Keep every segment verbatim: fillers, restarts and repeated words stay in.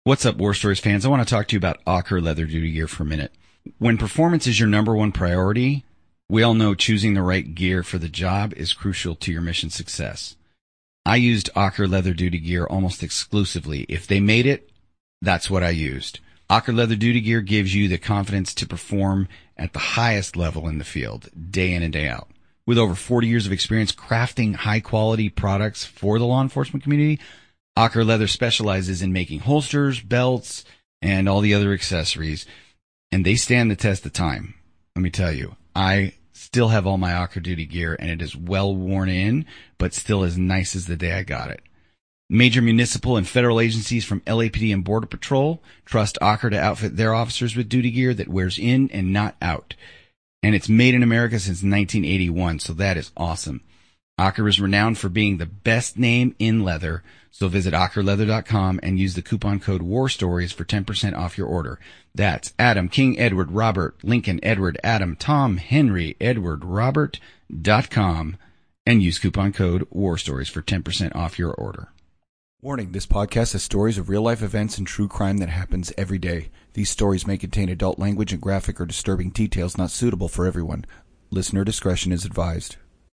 What's up, War Stories fans? I want to talk to you about Ocker leather duty gear for a minute. When performance is your number one priority, we all know choosing the right gear for the job is crucial to your mission success. I used Ocker leather duty gear almost exclusively. If they made it, that's what I used. Ocker leather duty gear gives you the confidence to perform at the highest level in the field, day in and day out. With over forty years of experience crafting high-quality products for the law enforcement community, Ocker Leather specializes in making holsters, belts, and all the other accessories, and they stand the test of time. Let me tell you, I still have all my Ocker duty gear, and it is well worn in, but still as nice as the day I got it. Major municipal and federal agencies from L A P D and Border Patrol trust Ocker to outfit their officers with duty gear that wears in and not out. And it's made in America since nineteen eighty-one, so that is awesome. Ocker is renowned for being the best name in leather, so visit ocker leather dot com and use the coupon code WARSTORIES for ten percent off your order. That's Adam, King, Edward, Robert, Lincoln, Edward, Adam, Tom, Henry, Edward, Robert dot com and use coupon code WARSTORIES for ten percent off your order. Warning, this podcast has stories of real-life events and true crime that happens every day. These stories may contain adult language and graphic or disturbing details not suitable for everyone. Listener discretion is advised.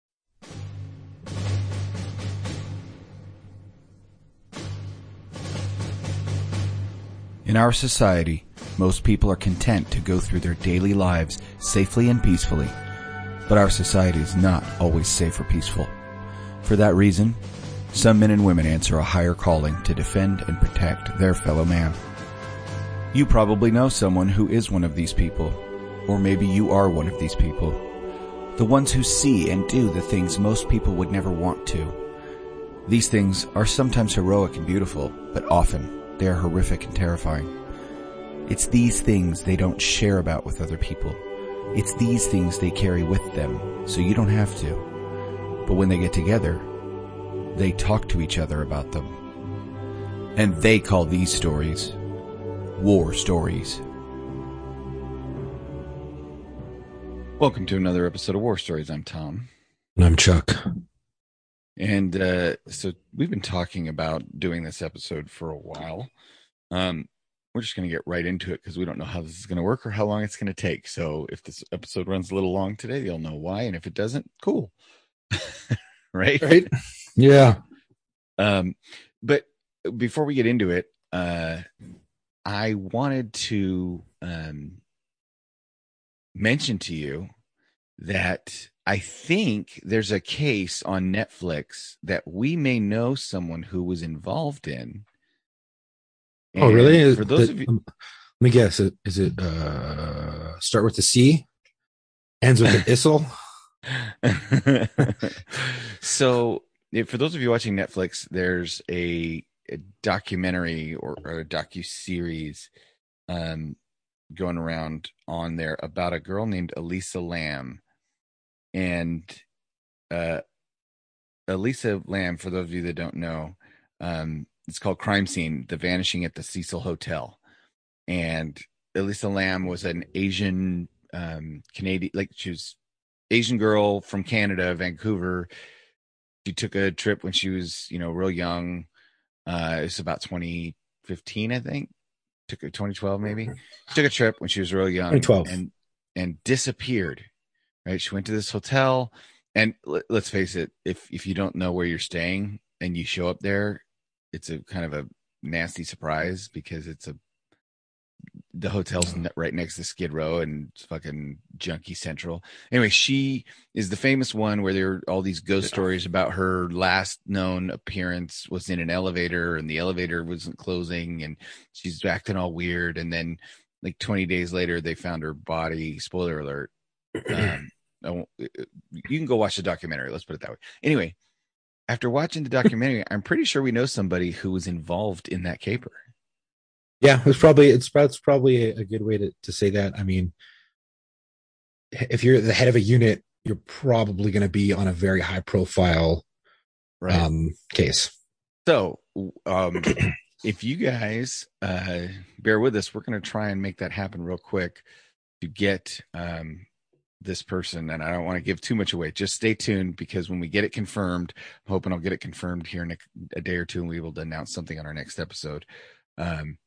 In our society, most people are content to go through their daily lives safely and peacefully. But our society is not always safe or peaceful. For that reason, some men and women answer a higher calling to defend and protect their fellow man. You probably know someone who is one of these people, or maybe you are one of these people. The ones who see and do the things most people would never want to. These things are sometimes heroic and beautiful, but often they are horrific and terrifying. It's these things they don't share about with other people. It's these things they carry with them, so you don't have to. But when they get together, they talk to each other about them. And they call these stories War Stories. Welcome to another episode of War Stories. I'm Tom. And I'm Chuck. And uh, so we've been talking about doing this episode for a while. Um, we're just going to get right into it because we don't know how this is going to work or how long it's going to take. So if this episode runs a little long today, you'll know why. And if it doesn't, cool. Right? Right? Yeah. Um, but before we get into it, uh, I wanted to um, mention to you that I think there's a case on Netflix that we may know someone who was involved in. And oh, really? For those the, of you, um, let me guess. Is it uh, start with the C, ends with an Issel? So, if, for those of you watching Netflix, there's a, a documentary or, or a docu-series um, going around on there about a girl named Elisa Lam. And uh, Elisa Lam, for those of you that don't know, um, it's called Crime Scene, The Vanishing at the Cecil Hotel. And Elisa Lam was an Asian um, Canadian, like she was Asian girl from Canada, Vancouver. She took a trip when she was, you know, real young. Uh, it was about twenty fifteen, I think. Took a twenty twelve, maybe. She took a trip when she was real young twenty twelve and and disappeared. Right? She went to this hotel, and l- let's face it, if if you don't know where you're staying and you show up there, it's a kind of a nasty surprise because it's a the hotel's right next to Skid Row and it's fucking junkie central. Anyway, she is the famous one where there are all these ghost stories about her last known appearance was in an elevator and the elevator wasn't closing and she's acting all weird. And then like twenty days later, they found her body. Spoiler alert. Um, I won't, you can go watch the documentary. Let's put it that way. Anyway, after watching the documentary, I'm pretty sure we know somebody who was involved in that caper. Yeah, it's probably it's, it's probably a, a good way to, to say that. I mean, if you're the head of a unit, you're probably going to be on a very high profile right. um, case. So, um, if you guys uh, bear with us, we're going to try and make that happen real quick to get um, this person. And I don't want to give too much away. Just stay tuned because when we get it confirmed, I'm hoping I'll get it confirmed here in a, a day or two and we'll be able to announce something on our next episode. Um,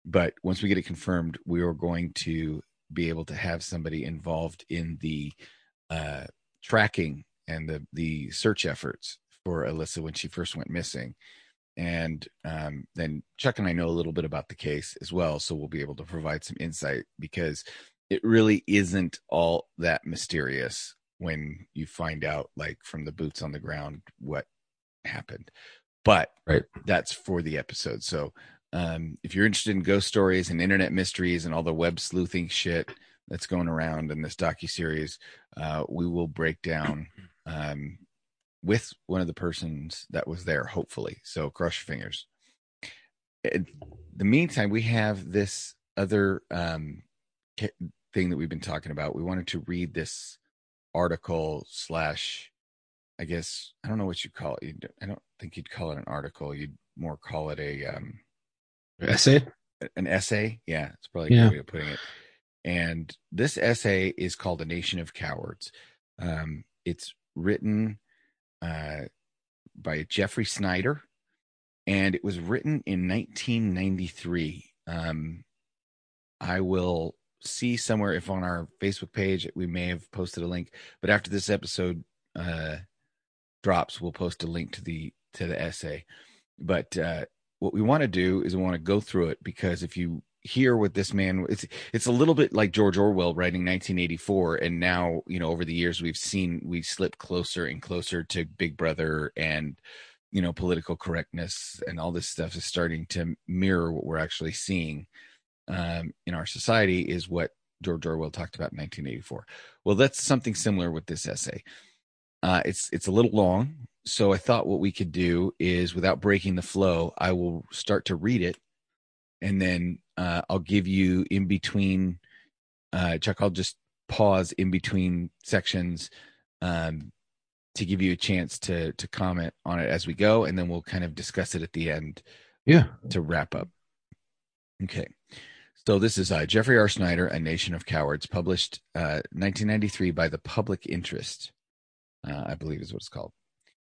but once we get it confirmed, we are going to be able to have somebody involved in the uh, tracking and the the search efforts for Alyssa when she first went missing. And um, then Chuck and I know a little bit about the case as well, so we'll be able to provide some insight, because it really isn't all that mysterious when you find out, like, from the boots on the ground what happened. But right. That's for the episode. So um, if you're interested in ghost stories and internet mysteries and all the web sleuthing shit that's going around in this docuseries, uh, we will break down um, with one of the persons that was there, hopefully. So cross your fingers. In the meantime, we have this other um, thing that we've been talking about. We wanted to read this article slash, I guess, I don't know what you call it. I don't think you'd call it an article. You'd more call it a um, essay. An essay, yeah, it's probably a yeah. good way of putting it. And this essay is called "A Nation of Cowards." Um, it's written uh, by Jeffrey Snyder, and it was written in nineteen ninety-three. Um, I will see somewhere if on our Facebook page we may have posted a link, but after this episode uh, drops, we'll post a link to the to the essay. But uh, what we want to do is we want to go through it, because if you hear what this man, it's it's a little bit like George Orwell writing nineteen eighty-four, and now, you know, over the years we've seen we slip closer and closer to Big Brother, and, you know, political correctness and all this stuff is starting to mirror what we're actually seeing um, in our society, is what George Orwell talked about in nineteen eighty-four. Well, that's something similar with this essay. Uh, it's it's a little long, so I thought what we could do is, without breaking the flow, I will start to read it, and then uh, I'll give you in between. Uh, Chuck, I'll just pause in between sections um, to give you a chance to to comment on it as we go, and then we'll kind of discuss it at the end. Yeah. To wrap up. Okay. So this is uh, Jeffrey R. Snyder, A Nation of Cowards, published uh, nineteen ninety-three by The Public Interest. Uh, I believe is what it's called.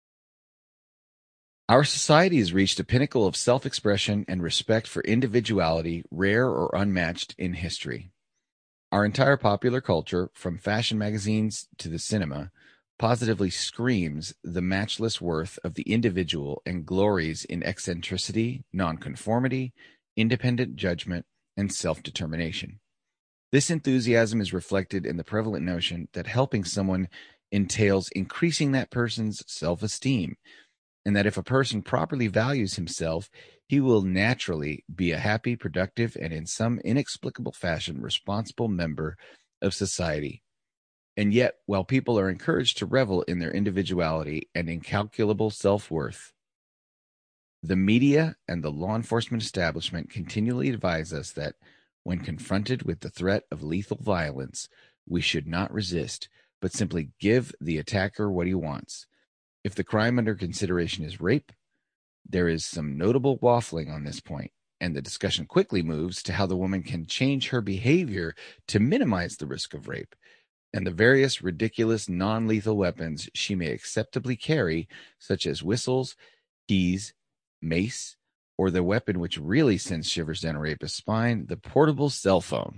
Our society has reached a pinnacle of self-expression and respect for individuality rare or unmatched in history. Our entire popular culture, from fashion magazines to the cinema, positively screams the matchless worth of the individual and glories in eccentricity, nonconformity, independent judgment, and self-determination. This enthusiasm is reflected in the prevalent notion that helping someone entails increasing that person's self-esteem, and that if a person properly values himself, he will naturally be a happy, productive, and in some inexplicable fashion responsible member of society. And yet, while people are encouraged to revel in their individuality and incalculable self-worth, the media and the law enforcement establishment continually advise us that when confronted with the threat of lethal violence, we should not resist, but simply give the attacker what he wants. If the crime under consideration is rape, there is some notable waffling on this point, and the discussion quickly moves to how the woman can change her behavior to minimize the risk of rape, and the various ridiculous non-lethal weapons she may acceptably carry, such as whistles, keys, mace, or the weapon which really sends shivers down a rapist's spine, the portable cell phone.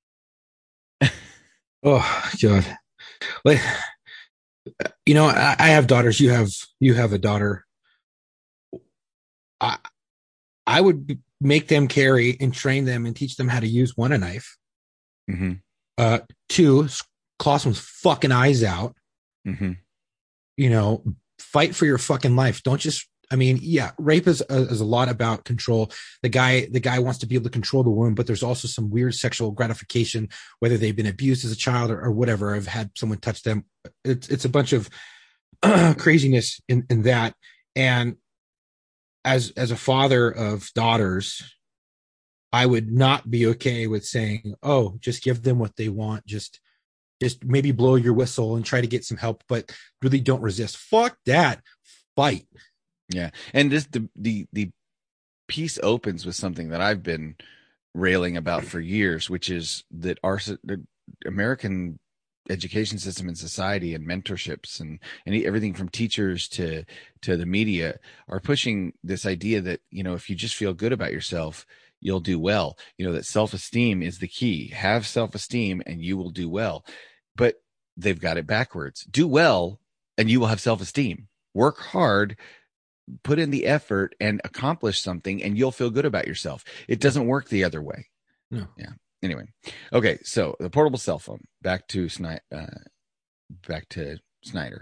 Oh, God. Like, you know, I, I have daughters. You have you have a daughter. I I would make them carry and train them and teach them how to use one, a knife. Mm-hmm. Uh, two, claw someone's fucking eyes out. Mm-hmm. You know, fight for your fucking life. Don't just. I mean, yeah, rape is a, is a lot about control. The guy, the guy wants to be able to control the woman, but there's also some weird sexual gratification, whether they've been abused as a child or, or whatever. I've had someone touch them. It's it's a bunch of uh, craziness in, in that. And as as a father of daughters, I would not be okay with saying, "Oh, just give them what they want. Just just maybe blow your whistle and try to get some help, but really don't resist." Fuck that. Fight. Yeah, and this the the the piece opens with something that I've been railing about for years, which is that our the American education system and society and mentorships and, and everything from teachers to to the media are pushing this idea that, you know, if you just feel good about yourself, you'll do well. You know, that self-esteem is the key. Have self-esteem and you will do well. But they've got it backwards. Do well and you will have self-esteem. Work hard, put in the effort and accomplish something and you'll feel good about yourself. It doesn't work the other way. No. Yeah. Anyway. Okay. So the portable cell phone, back to Snyder, uh, back to Snyder.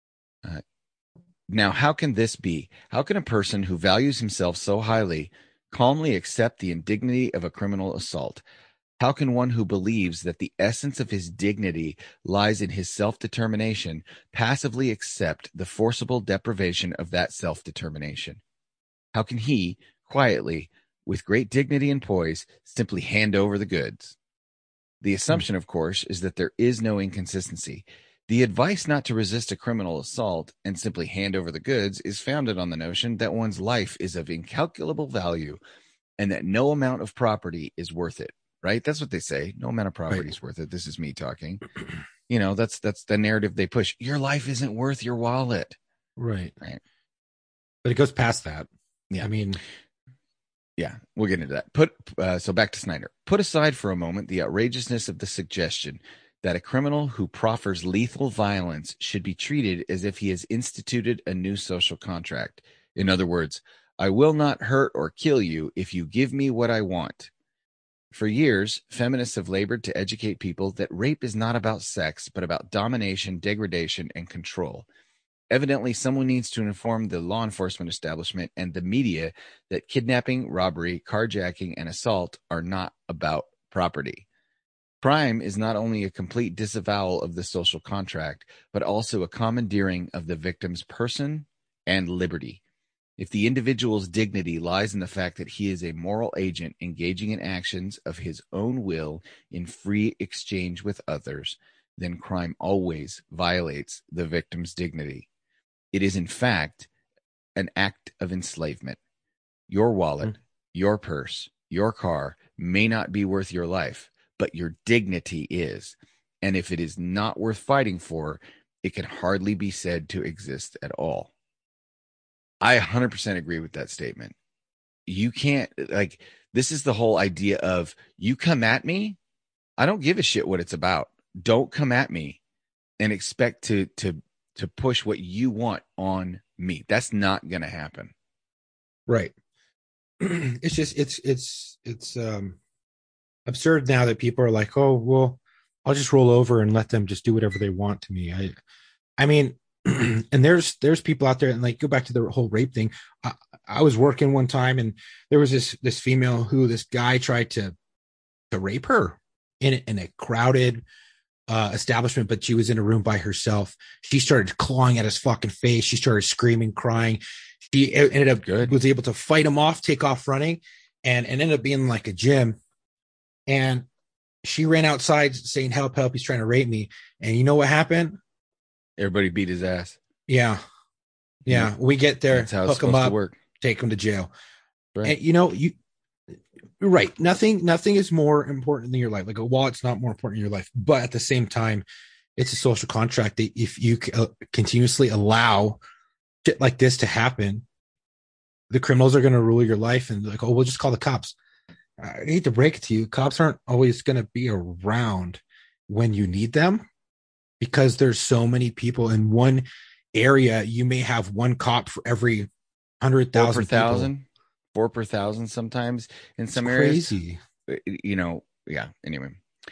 Uh, now, how can this be? How can a person who values himself so highly calmly accept the indignity of a criminal assault? How can one who believes that the essence of his dignity lies in his self-determination passively accept the forcible deprivation of that self-determination? How can he, quietly, with great dignity and poise, simply hand over the goods? The assumption, of course, is that there is no inconsistency. The advice not to resist a criminal assault and simply hand over the goods is founded on the notion that one's life is of incalculable value and that no amount of property is worth it. Right? That's what they say. No amount of property is worth it. This is me talking. You know, that's that's the narrative they push. Your life isn't worth your wallet. Right. Right. But it goes past that. Yeah. I mean, yeah, we'll get into that. Put uh, so back to Snyder. Put aside for a moment the outrageousness of the suggestion that a criminal who proffers lethal violence should be treated as if he has instituted a new social contract. In other words, I will not hurt or kill you if you give me what I want. For years, feminists have labored to educate people that rape is not about sex, but about domination, degradation, and control. Evidently, someone needs to inform the law enforcement establishment and the media that kidnapping, robbery, carjacking, and assault are not about property. Crime is not only a complete disavowal of the social contract, but also a commandeering of the victim's person and liberty. If the individual's dignity lies in the fact that he is a moral agent engaging in actions of his own will in free exchange with others, then crime always violates the victim's dignity. It is, in fact, an act of enslavement. Your wallet, mm-hmm. your purse, your car may not be worth your life, but your dignity is. And if it is not worth fighting for, it can hardly be said to exist at all. I one hundred percent agree with that statement. You can't, like, this is the whole idea of you come at me, I don't give a shit what it's about. Don't come at me and expect to to to push what you want on me. That's not going to happen. Right. It's just, it's, it's, it's um, absurd now that people are like, oh, well, I'll just roll over and let them just do whatever they want to me. I, I mean, and there's there's people out there, and like go back to the whole rape thing. I, I was working one time, and there was this this female who this guy tried to to rape her in in a crowded uh, establishment, but she was in a room by herself. She started clawing at his fucking face. She started screaming, crying. She ended up Good. was able to fight him off, take off running, and, and ended up being like a gym. And she ran outside saying, "Help! Help! He's trying to rape me." And you know what happened? Everybody beat his ass. Yeah. Yeah. We get there, That's how it's hook him supposed up, to work. take him to jail. Right. And you know, you you're right. Nothing, nothing is more important than your life. Like a wallet's not more important in your life, but at the same time, it's a social contract that if you uh, continuously allow shit like this to happen, the criminals are going to rule your life and like, oh, we'll just call the cops. I hate to break it to you. Cops aren't always going to be around when you need them, because there's so many people in one area. You may have one cop for every hundred thousand. Four per thousand, four per thousand sometimes in some it's areas. Crazy. You know, yeah. Anyway,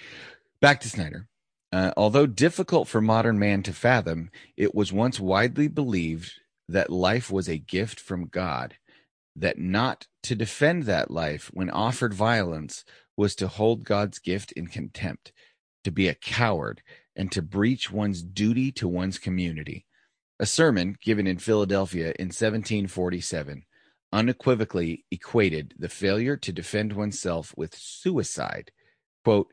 back to Snyder. Uh, although difficult for modern man to fathom, it was once widely believed that life was a gift from God, that not to defend that life when offered violence was to hold God's gift in contempt, to be a coward, and to breach one's duty to one's community. A sermon given in Philadelphia in seventeen forty-seven unequivocally equated the failure to defend oneself with suicide. Quote,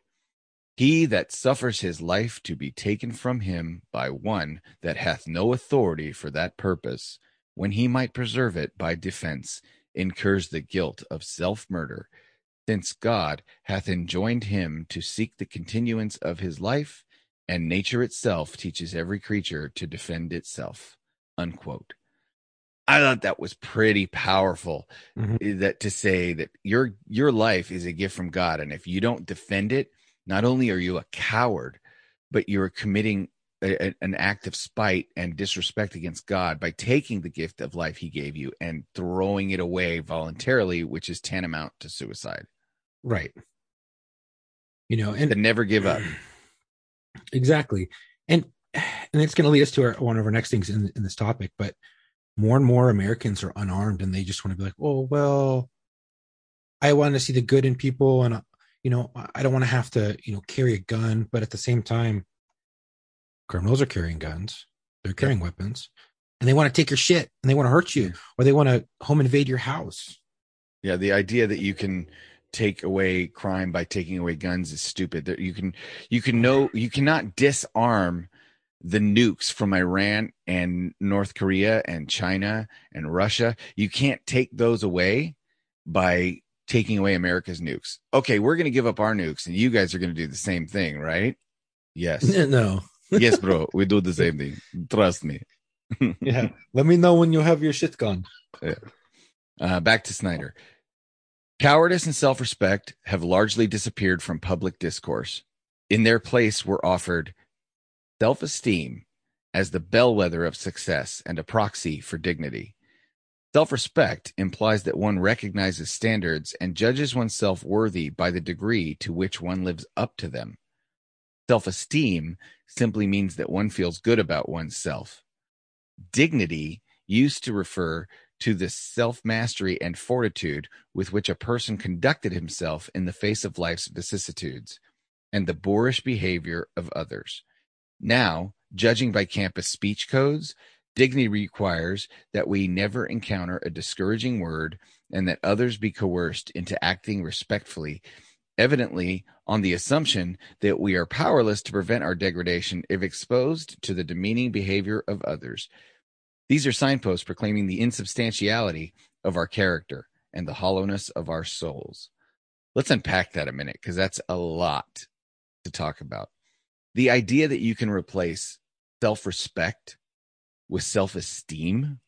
"He that suffers his life to be taken from him by one that hath no authority for that purpose, when he might preserve it by defense, incurs the guilt of self-murder, since God hath enjoined him to seek the continuance of his life, and nature itself teaches every creature to defend itself." Unquote. I thought that was pretty powerful. Mhm. That to say that your your life is a gift from God, and if you don't defend it, not only are you a coward, but you're committing a, a- an act of spite and disrespect against God by taking the gift of life He gave you and throwing it away voluntarily, which is tantamount to suicide. Right. You know, To and never give up. exactly. And and it's going to lead us to our, one of our next things in, in this topic, but more and more Americans are unarmed and they just want to be like, oh, well, I want to see the good in people. And, uh, you know, I don't want to have to, you know, carry a gun. But at the same time, criminals are carrying guns, they're carrying yep. weapons, and they want to take your shit and they want to hurt you, yeah. or they want to home invade your house. Yeah, the idea that you can take away crime by taking away guns is stupid. That you can, you can know, you cannot disarm the nukes from Iran and North Korea and China and Russia. You can't take those away by taking away America's nukes. Okay, we're going to give up our nukes, and you guys are going to do the same thing, right? Yes. No. Yes, bro. We do the same thing. Trust me. Yeah. Let me know when you have your shit gone. Yeah. Uh, back to Snyder. Cowardice and self-respect have largely disappeared from public discourse. In their place were offered self-esteem as the bellwether of success and a proxy for dignity. Self-respect implies that one recognizes standards and judges oneself worthy by the degree to which one lives up to them. Self-esteem simply means that one feels good about oneself. Dignity used to refer to the self-mastery and fortitude with which a person conducted himself in the face of life's vicissitudes and the boorish behavior of others. Now, judging by campus speech codes, dignity requires that we never encounter a discouraging word and that others be coerced into acting respectfully, evidently on the assumption that we are powerless to prevent our degradation if exposed to the demeaning behavior of others. These are signposts proclaiming the insubstantiality of our character and the hollowness of our souls. Let's unpack that a minute, because that's a lot to talk about. The idea that you can replace self-respect with self-esteem,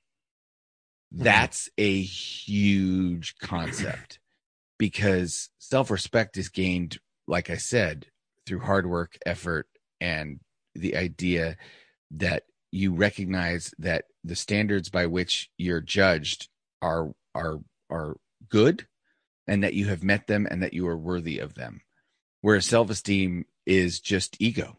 that's a huge concept, because self-respect is gained, like I said, through hard work, effort, and the idea that you recognize that the standards by which you're judged are are are good, and that you have met them and that you are worthy of them. Whereas self-esteem is just ego.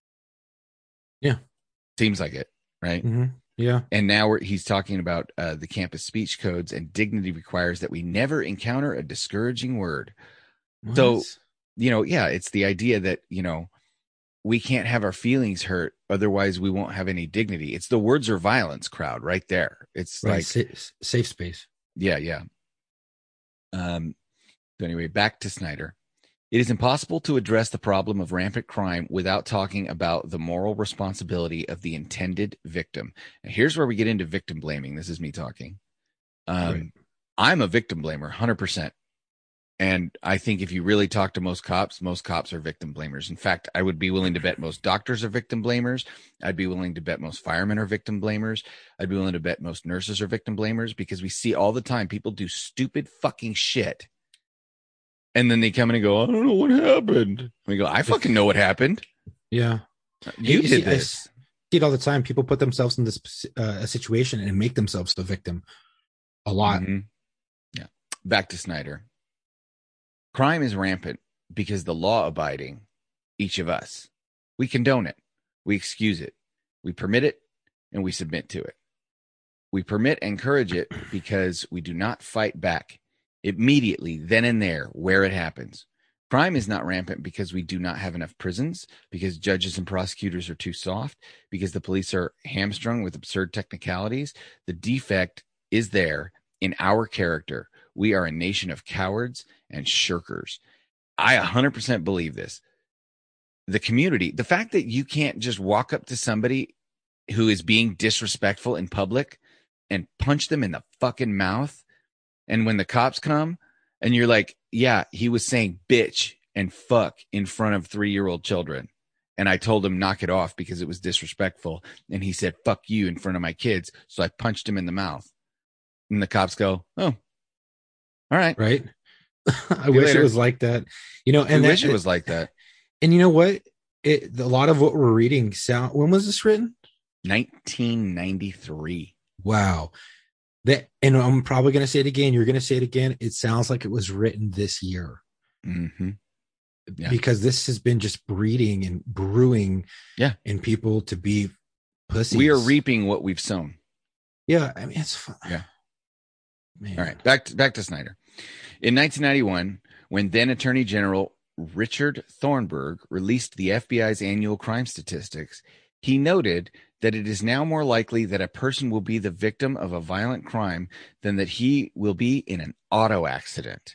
Yeah. Seems like it, right? Mm-hmm. Yeah. And now we're, he's talking about uh, the campus speech codes, and dignity requires that we never encounter a discouraging word. What? So, you know, yeah, it's the idea that, you know, we can't have our feelings hurt, otherwise we won't have any dignity. It's the words are violence crowd right there. It's right. like Sa- safe space. Yeah, yeah. Um. So anyway, back to Snyder. It is impossible to address the problem of rampant crime without talking about the moral responsibility of the intended victim. And here's where we get into victim blaming. This is me talking. Um, right. I'm a victim blamer, one hundred percent. And I think if you really talk to most cops, most cops are victim blamers. In fact, I would be willing to bet most doctors are victim blamers. I'd be willing to bet most firemen are victim blamers. I'd be willing to bet most nurses are victim blamers, because we see all the time people do stupid fucking shit. And then they come in and go, I don't know what happened. And we go, I fucking know what happened. Yeah. You, you did see, this. I see it all the time. People put themselves in this uh, a situation and make themselves the victim a lot. Mm-hmm. Yeah. Back to Snyder. Crime is rampant because the law-abiding, each of us, we condone it, we excuse it, we permit it, and we submit to it. We permit and encourage it because we do not fight back immediately, then and there, where it happens. Crime is not rampant because we do not have enough prisons, because judges and prosecutors are too soft, because the police are hamstrung with absurd technicalities. The defect is there in our character. We are a nation of cowards and shirkers. I one hundred percent believe this. The community, the fact that you can't just walk up to somebody who is being disrespectful in public and punch them in the fucking mouth, and when the cops come and you're like, yeah, he was saying bitch and fuck in front of three-year-old children, and I told him knock it off because it was disrespectful, and he said fuck you in front of my kids, so I punched him in the mouth. And the cops go, oh, all right. Right. I See you wish later. it was like that, you know, I and that, wish it was like that. and you know what? It, a lot of what we're reading sound, when was this written? nineteen ninety-three. Wow. That, and I'm probably going to say it again. You're going to say it again. It sounds like it was written this year. Mm-hmm. Yeah. Because this has been just breeding and brewing yeah. in people to be pussies. We are reaping what we've sown. Yeah. I mean, it's fun. Yeah. Man. All right. Back to, back to Snyder. In nineteen ninety-one, when then Attorney General Richard Thornburg released the F B I's annual crime statistics, he noted that it is now more likely that a person will be the victim of a violent crime than that he will be in an auto accident.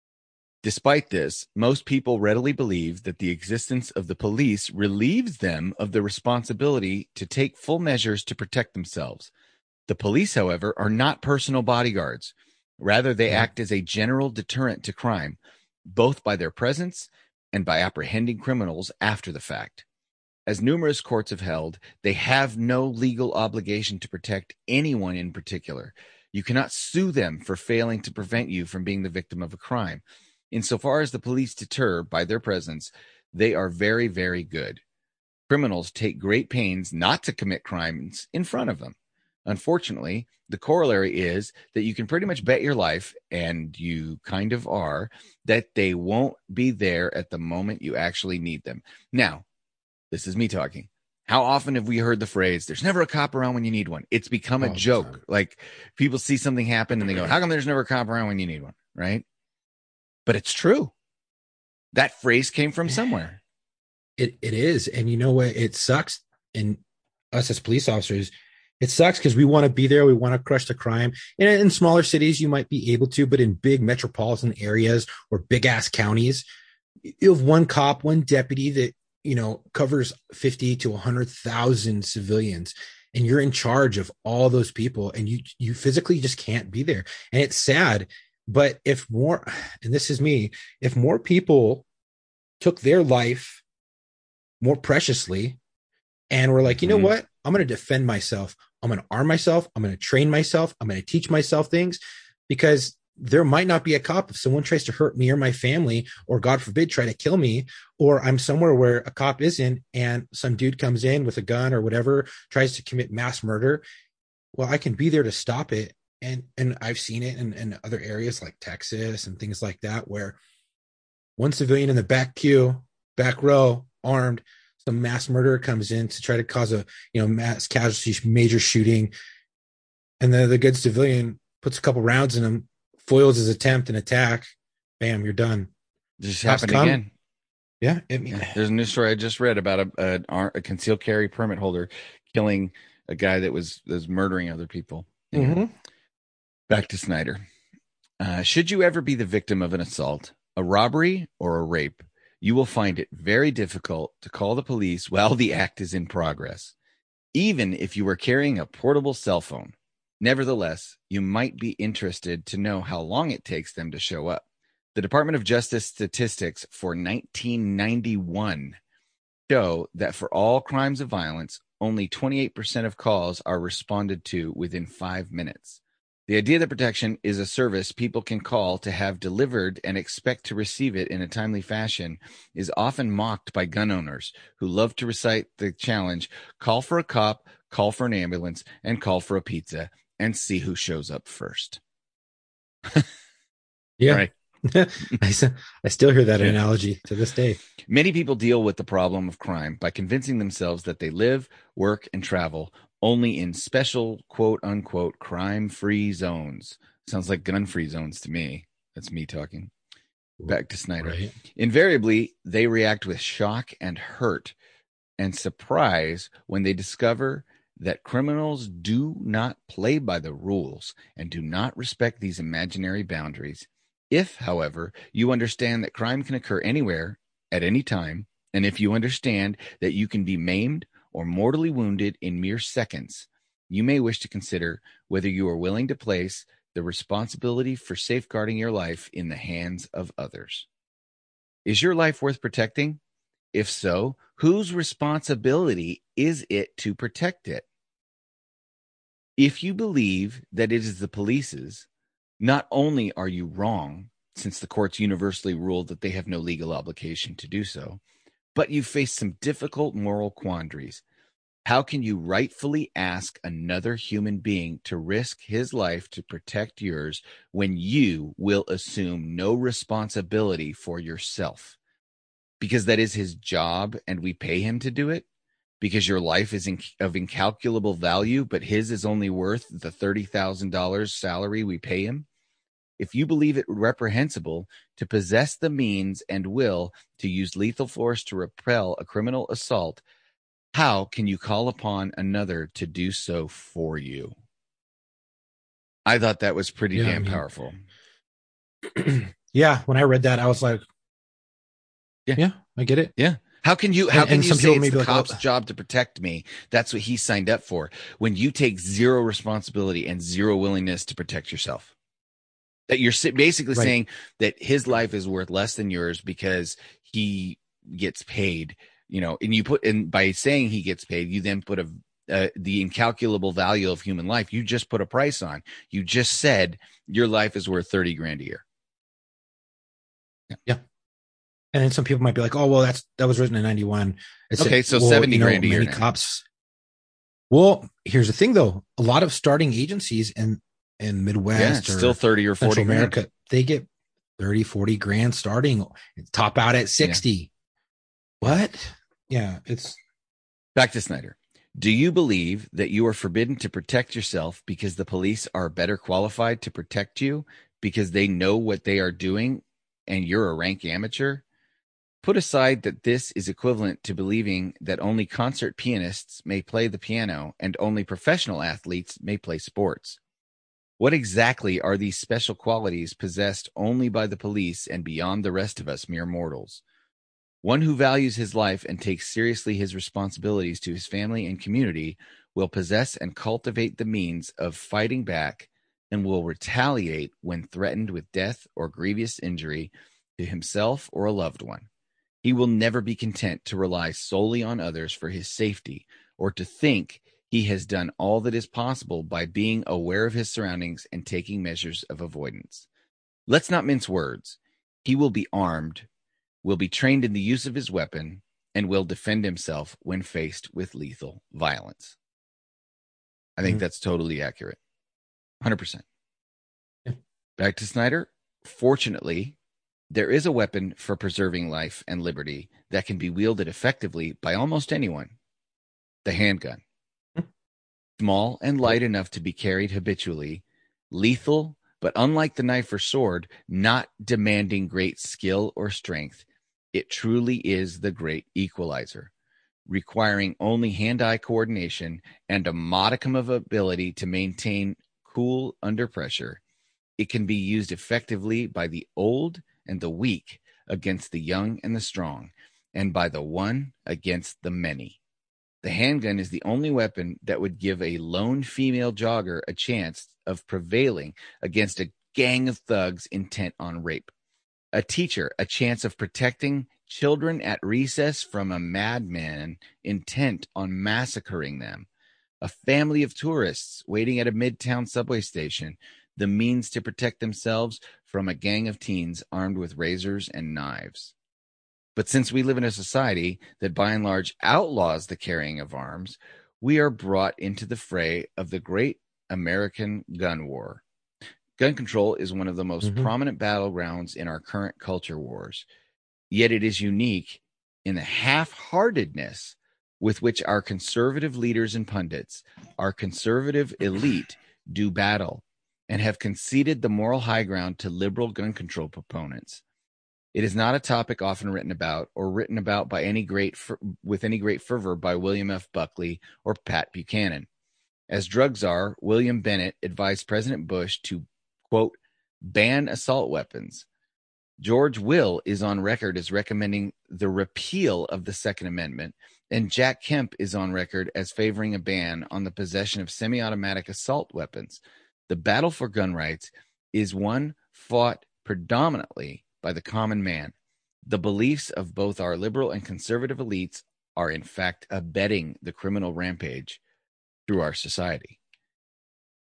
Despite this, most people readily believe that the existence of the police relieves them of the responsibility to take full measures to protect themselves. The police, however, are not personal bodyguards. Rather, they Yeah. act as a general deterrent to crime, both by their presence and by apprehending criminals after the fact. As numerous courts have held, they have no legal obligation to protect anyone in particular. You cannot sue them for failing to prevent you from being the victim of a crime. Insofar as the police deter by their presence, they are very, very good. Criminals take great pains not to commit crimes in front of them. Unfortunately, the corollary is that you can pretty much bet your life, and you kind of are, that they won't be there at the moment you actually need them. Now, this is me talking. How often have we heard the phrase, there's never a cop around when you need one? It's become a All the joke. time. Like, people see something happen and they go, how come there's never a cop around when you need one? Right? But it's true. That phrase came from somewhere. It it is. And you know what? It sucks. And us as police officers, it sucks because we want to be there. We want to crush the crime. And in smaller cities, you might be able to, but in big metropolitan areas or big ass counties, you have one cop, one deputy that, you know, covers fifty to one hundred thousand civilians. And you're in charge of all those people, and you you physically just can't be there. And it's sad. But if more, and this is me, if more people took their life more preciously and were like, you know Mhm. what? I'm going to defend myself. I'm going to arm myself. I'm going to train myself. I'm going to teach myself things, because there might not be a cop if someone tries to hurt me or my family, or God forbid, try to kill me, or I'm somewhere where a cop isn't and some dude comes in with a gun or whatever, tries to commit mass murder. Well, I can be there to stop it. And, and I've seen it in, in other areas like Texas and things like that, where one civilian in the back queue, back row, armed, some mass murderer comes in to try to cause a, you know, mass casualty, major shooting. And then the good civilian puts a couple rounds in him, foils his attempt and attack. Bam, you're done. This Cops happened come. again. Yeah. I mean, Yeah. There's a news story I just read about a, a, a concealed carry permit holder killing a guy that was, was murdering other people. Anyway, mhm. Back to Snyder. Uh, should you ever be the victim of an assault, a robbery, or a rape, you will find it very difficult to call the police while the act is in progress, even if you are carrying a portable cell phone. Nevertheless, you might be interested to know how long it takes them to show up. The Department of Justice statistics for nineteen ninety-one show that for all crimes of violence, only twenty-eight percent of calls are responded to within five minutes. The idea that protection is a service people can call to have delivered and expect to receive it in a timely fashion is often mocked by gun owners who love to recite the challenge, call for a cop, call for an ambulance, and call for a pizza, and see who shows up first. Yeah. Right. I, s- I still hear that Yeah. analogy to this day. Many people deal with the problem of crime by convincing themselves that they live, work, and travel only in special quote unquote crime free zones. Sounds like gun free zones to me. That's me talking. Back to Snyder. Right. Invariably, they react with shock and hurt and surprise when they discover that criminals do not play by the rules and do not respect these imaginary boundaries. If, however, you understand that crime can occur anywhere at any time, and if you understand that you can be maimed or mortally wounded in mere seconds, you may wish to consider whether you are willing to place the responsibility for safeguarding your life in the hands of others. Is your life worth protecting? If so, whose responsibility is it to protect it? If you believe that it is the police's, not only are you wrong, since the courts universally ruled that they have no legal obligation to do so, but you face some difficult moral quandaries. How can you rightfully ask another human being to risk his life to protect yours when you will assume no responsibility for yourself? Because that is his job and we pay him to do it? Because your life is in, of incalculable value, but his is only worth the thirty thousand dollars salary we pay him? If you believe it reprehensible to possess the means and will to use lethal force to repel a criminal assault, how can you call upon another to do so for you? I thought that was pretty Yeah, damn I mean, powerful. Yeah, when I read that, I was like, Yeah. yeah, I get it. Yeah. How can you how And- can and you some say people it's may the be like, cop's oh. job to protect me? That's what he signed up for. When you take zero responsibility and zero willingness to protect yourself. That you're si- basically Right. saying that his life is worth less than yours because he gets paid, you know, and you put in by saying he gets paid, you then put a uh, the incalculable value of human life. You just put a price on. You just said your life is worth thirty grand a year. Yeah. And then some people might be like, oh, well, that's that was written in ninety-one. It's Okay, so well, seventy you know, grand a year many now. cops. Well, here's the thing, though. A lot of starting agencies in in Yeah, Midwest it's or still thirty or forty Central grand. America, they get thirty, forty grand starting, top out at sixty. What? Yeah, it's Back to Snyder. Do you believe that you are forbidden to protect yourself because the police are better qualified to protect you because they know what they are doing and you're a rank amateur? Put aside that this is equivalent to believing that only concert pianists may play the piano and only professional athletes may play sports. What exactly are these special qualities possessed only by the police and beyond the rest of us mere mortals? One who values his life and takes seriously his responsibilities to his family and community will possess and cultivate the means of fighting back and will retaliate when threatened with death or grievous injury to himself or a loved one. He will never be content to rely solely on others for his safety or to think he has done all that is possible by being aware of his surroundings and taking measures of avoidance. Let's not mince words. He will be armed, will be trained in the use of his weapon, and will defend himself when faced with lethal violence. I think Mhm. that's totally accurate. one hundred percent. Yeah. Back to Snyder. Fortunately, there is a weapon for preserving life and liberty that can be wielded effectively by almost anyone. The handgun. Mhm. Small and light enough to be carried habitually, lethal, but unlike the knife or sword, not demanding great skill or strength. It truly is the great equalizer, requiring only hand-eye coordination and a modicum of ability to maintain cool under pressure. It can be used effectively by the old and the weak against the young and the strong, and by the one against the many. The handgun is the only weapon that would give a lone female jogger a chance of prevailing against a gang of thugs intent on rape. A teacher a chance of protecting children at recess from a madman intent on massacring them. A family of tourists waiting at a midtown subway station the means to protect themselves from a gang of teens armed with razors and knives. But since we live in a society that by and large outlaws the carrying of arms, we are brought into the fray of the great American gun war. Gun control is one of the most Mhm. prominent battlegrounds in our current culture wars. Yet it is unique in the half-heartedness with which our conservative leaders and pundits, our conservative elite, do battle and have conceded the moral high ground to liberal gun control proponents. It is not a topic often written about or written about by any great with any great fervor by William F. Buckley or Pat Buchanan. As drug czar, William Bennett advised President Bush to, quote, ban assault weapons. George Will is on record as recommending the repeal of the Second Amendment, and Jack Kemp is on record as favoring a ban on the possession of semi-automatic assault weapons. The battle for gun rights is one fought predominantly by the common man. The beliefs of both our liberal and conservative elites are in fact abetting the criminal rampage through our society.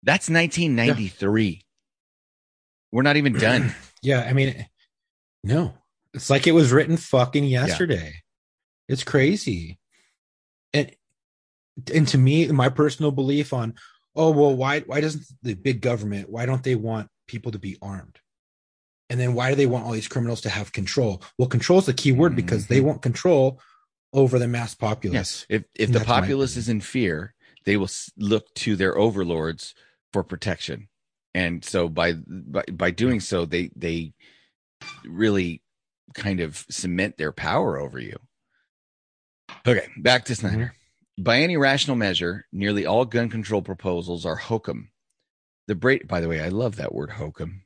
That's nineteen ninety-three. Yeah. We're not even done. Yeah, I mean, no. It's like it was written fucking yesterday. Yeah. It's crazy. And and to me, my personal belief on, oh, well, why why doesn't the big government, why don't they want people to be armed? And then why do they want all these criminals to have control? Well, control is the key word because mm-hmm. they want control over the mass populace. Yes. If if the populace is in fear, they will look to their overlords for protection. And so by by, by doing so, they they really kind of cement their power over you. Okay, back to Snyder. Mm-hmm. By any rational measure, nearly all gun control proposals are hokum. The Brady, by the way, I love that word hokum.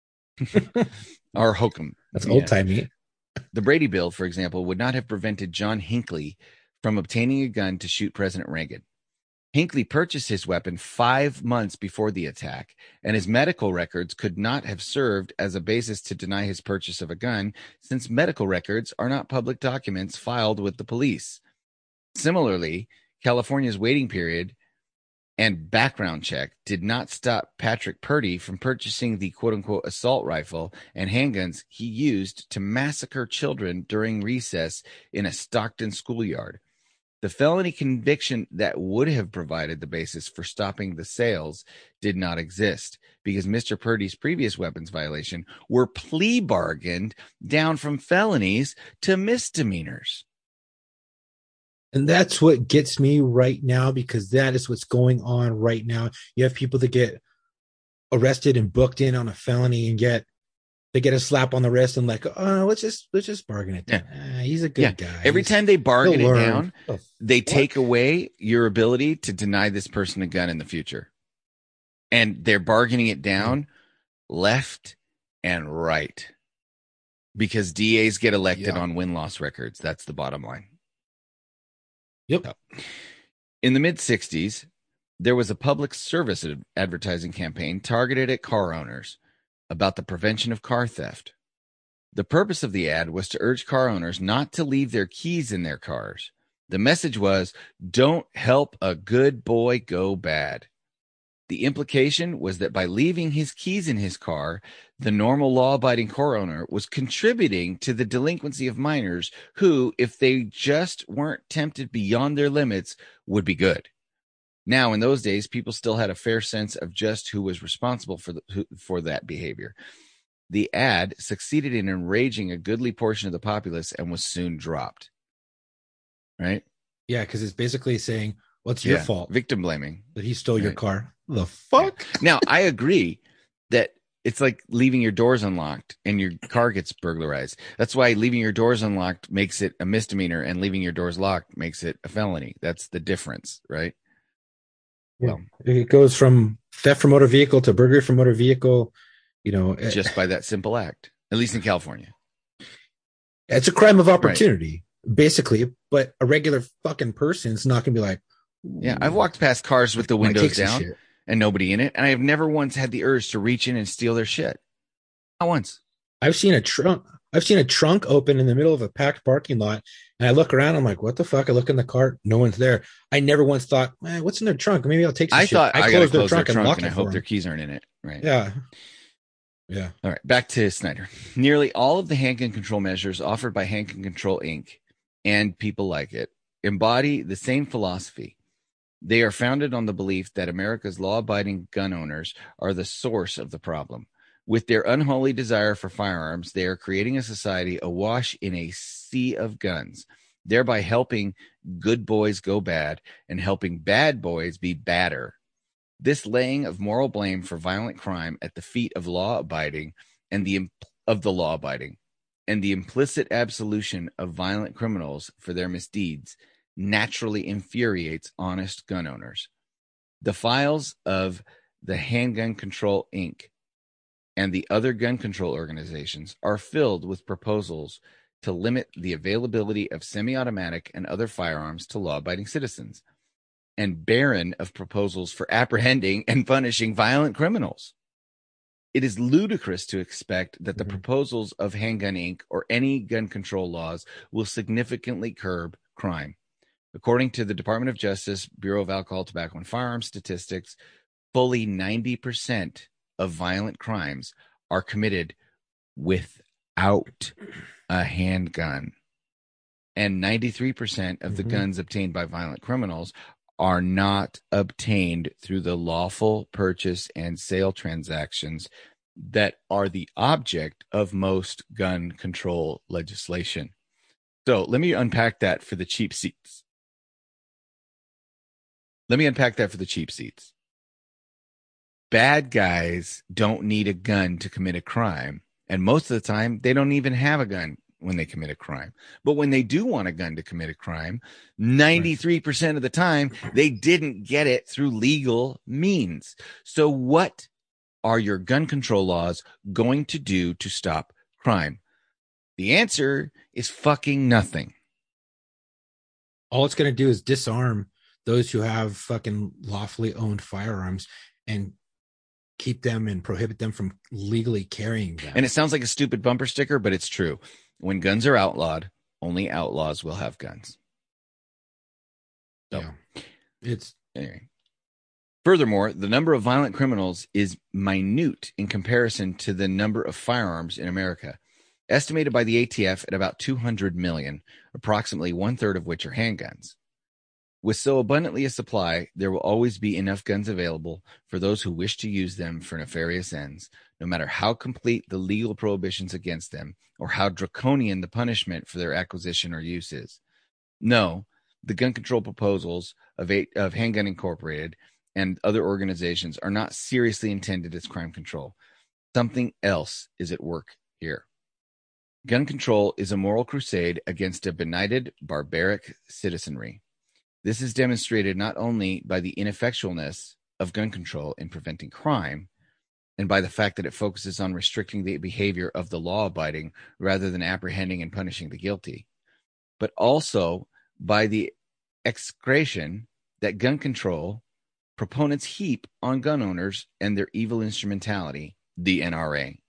Or hokum. That's yeah. old-timey. The Brady bill, for example, would not have prevented John Hinckley from obtaining a gun to shoot President Reagan. Hinckley purchased his weapon five months before the attack, and his medical records could not have served as a basis to deny his purchase of a gun, since medical records are not public documents filed with the police. Similarly, California's waiting period and background check did not stop Patrick Purdy from purchasing the quote-unquote assault rifle and handguns he used to massacre children during recess in a Stockton schoolyard. The felony conviction that would have provided the basis for stopping the sales did not exist because Mister Purdy's previous weapons violation were plea bargained down from felonies to misdemeanors. And that's what gets me right now, because that is what's going on right now. You have people that get arrested and booked in on a felony, and yet they get a slap on the wrist and like, oh, let's just let's just bargain it down. Yeah. Ah, he's a good yeah. guy. Every he's, time they bargain it down, oh, they take away your ability to deny this person a gun in the future. And they're bargaining it down mm-hmm. left and right because D As get elected yeah. on win-loss records. That's the bottom line. Yep. So, in the mid-sixties, there was a public service advertising campaign targeted at car owners about the prevention of car theft. The purpose of the ad was to urge car owners not to leave their keys in their cars. The message was, don't help a good boy go bad. The implication was that by leaving his keys in his car, the normal law-abiding car owner was contributing to the delinquency of minors who, if they just weren't tempted beyond their limits, would be good. Now, in those days, people still had a fair sense of just who was responsible for the, for that behavior. The ad succeeded in enraging a goodly portion of the populace and was soon dropped. Right? Yeah, because it's basically saying, what's your yeah, fault? Victim blaming. That he stole right. your car. The fuck? Yeah. Now, I agree that it's like leaving your doors unlocked and your car gets burglarized. That's why leaving your doors unlocked makes it a misdemeanor and leaving your doors locked makes it a felony. That's the difference, right? Yeah. Well, it goes from theft from motor vehicle to burglary from motor vehicle, you know, just by that simple act, at least in California. It's a crime of opportunity, right. basically, but a regular fucking person's not going to be like, yeah, I've walked past cars with the windows down and nobody in it, and I have never once had the urge to reach in and steal their shit. Not once. I've seen a trunk. I've seen a trunk open in the middle of a packed parking lot, and I look around. I'm like, "What the fuck?" I look in the car. No one's there. I never once thought, "Man, what's in their trunk? Maybe I'll take some I shit." Thought, I, I closed their trunk, their trunk and, locked and it I hope them. their keys aren't in it. Right? Yeah. Yeah. All right. Back to Snyder. Nearly all of the handgun control measures offered by Handgun Control Incorporated and people like it embody the same philosophy. They are founded on the belief that America's law-abiding gun owners are the source of the problem. With their unholy desire for firearms, they are creating a society awash in a sea of guns, thereby helping good boys go bad and helping bad boys be badder. This laying of moral blame for violent crime at the feet of law-abiding and the of the law-abiding and the implicit absolution of violent criminals for their misdeeds naturally infuriates honest gun owners. The files of the Handgun Control Incorporated and the other gun control organizations are filled with proposals to limit the availability of semi-automatic and other firearms to law-abiding citizens, and barren of proposals for apprehending and punishing violent criminals. It is ludicrous to expect that the mm-hmm. proposals of Handgun Incorporated or any gun control laws will significantly curb crime. According to the Department of Justice Bureau of Alcohol, Tobacco, and Firearms statistics, fully ninety percent of violent crimes are committed without a handgun. And ninety-three percent of the Mhm. guns obtained by violent criminals are not obtained through the lawful purchase and sale transactions that are the object of most gun control legislation. So let me unpack that for the cheap seats. Let me unpack that for the cheap seats. Bad guys don't need a gun to commit a crime. And most of the time, they don't even have a gun when they commit a crime. But when they do want a gun to commit a crime, ninety-three percent of the time, they didn't get it through legal means. So what are your gun control laws going to do to stop crime? The answer is fucking nothing. All it's going to do is disarm those who have fucking lawfully owned firearms and keep them and prohibit them from legally carrying them. And it sounds like a stupid bumper sticker, but it's true. When guns are outlawed, only outlaws will have guns. So, yeah. It's anyway. Furthermore, the number of violent criminals is minute in comparison to the number of firearms in America, estimated by the A T F at about two hundred million, approximately one third of which are handguns. With so abundantly a supply, there will always be enough guns available for those who wish to use them for nefarious ends, no matter how complete the legal prohibitions against them or how draconian the punishment for their acquisition or use is. No, the gun control proposals of, eight, of Handgun Incorporated and other organizations are not seriously intended as crime control. Something else is at work here. Gun control is a moral crusade against a benighted, barbaric citizenry. This is demonstrated not only by the ineffectualness of gun control in preventing crime, and by the fact that it focuses on restricting the behavior of the law-abiding rather than apprehending and punishing the guilty, but also by the execration that gun control proponents heap on gun owners and their evil instrumentality, the N R A.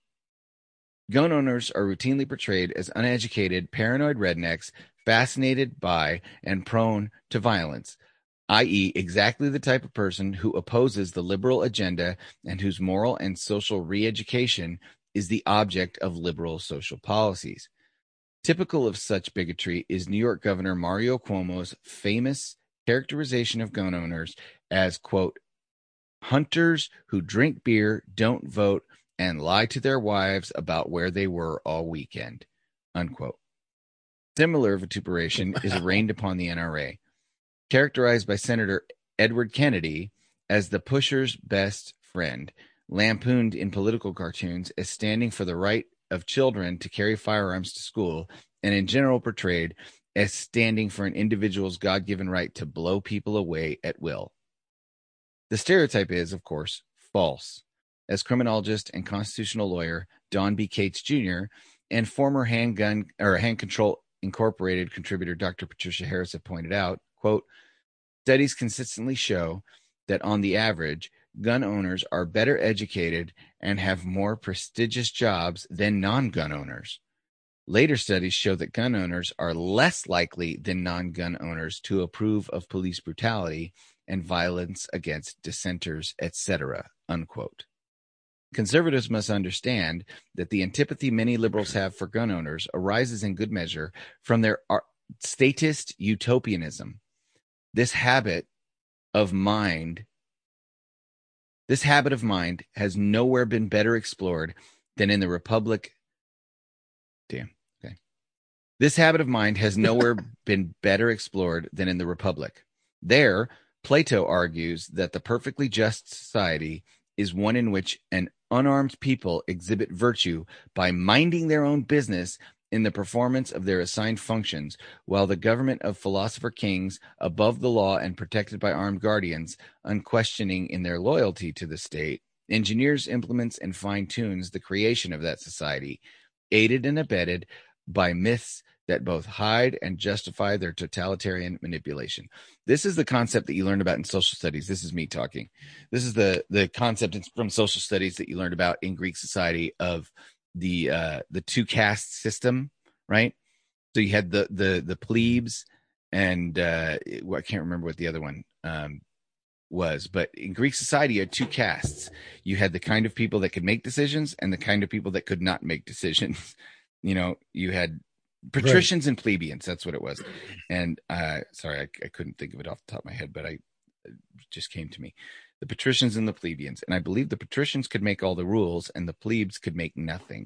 Gun owners are routinely portrayed as uneducated, paranoid rednecks, fascinated by and prone to violence, that is exactly the type of person who opposes the liberal agenda and whose moral and social re-education is the object of liberal social policies. Typical of such bigotry is New York Governor Mario Cuomo's famous characterization of gun owners as, quote, hunters who drink beer, don't vote, and lie to their wives about where they were all weekend, unquote. Similar vituperation is arraigned upon the N R A, characterized by Senator Edward Kennedy as the pusher's best friend, lampooned in political cartoons as standing for the right of children to carry firearms to school, and in general portrayed as standing for an individual's God-given right to blow people away at will. The stereotype is, of course, false, as criminologist and constitutional lawyer Don B. Cates Junior and former Handgun or Hand Control Incorporated contributor Doctor Patricia Harris have pointed out, quote, studies consistently show that on the average, gun owners are better educated and have more prestigious jobs than non-gun owners. Later studies show that gun owners are less likely than non-gun owners to approve of police brutality and violence against dissenters, et cetera, unquote. Conservatives must understand that the antipathy many liberals have for gun owners arises in good measure from their statist utopianism. This habit of mind, this habit of mind has nowhere been better explored than in the Republic. Damn. Okay. This habit of mind has nowhere been better explored than in the Republic. There, Plato argues that the perfectly just society is one in which an unarmed people exhibit virtue by minding their own business in the performance of their assigned functions, while the government of philosopher kings, above the law and protected by armed guardians, unquestioning in their loyalty to the state, engineers, implements, and fine-tunes the creation of that society, aided and abetted by myths that both hide and justify their totalitarian manipulation. This is the concept that you learned about in social studies. This is me talking. This is the the concept from social studies that you learned about in Greek society of the uh, the two caste system, right? So you had the the the plebes and uh, I can't remember what the other one. Um, was. But in Greek society, you had two castes. You had the kind of people that could make decisions and the kind of people that could not make decisions. You know, you had patricians right. and plebeians. That's what it was. And uh, sorry, I, I couldn't think of it off the top of my head, but I it just came to me. The patricians and the plebeians. And I believe the patricians could make all the rules and the plebes could make nothing.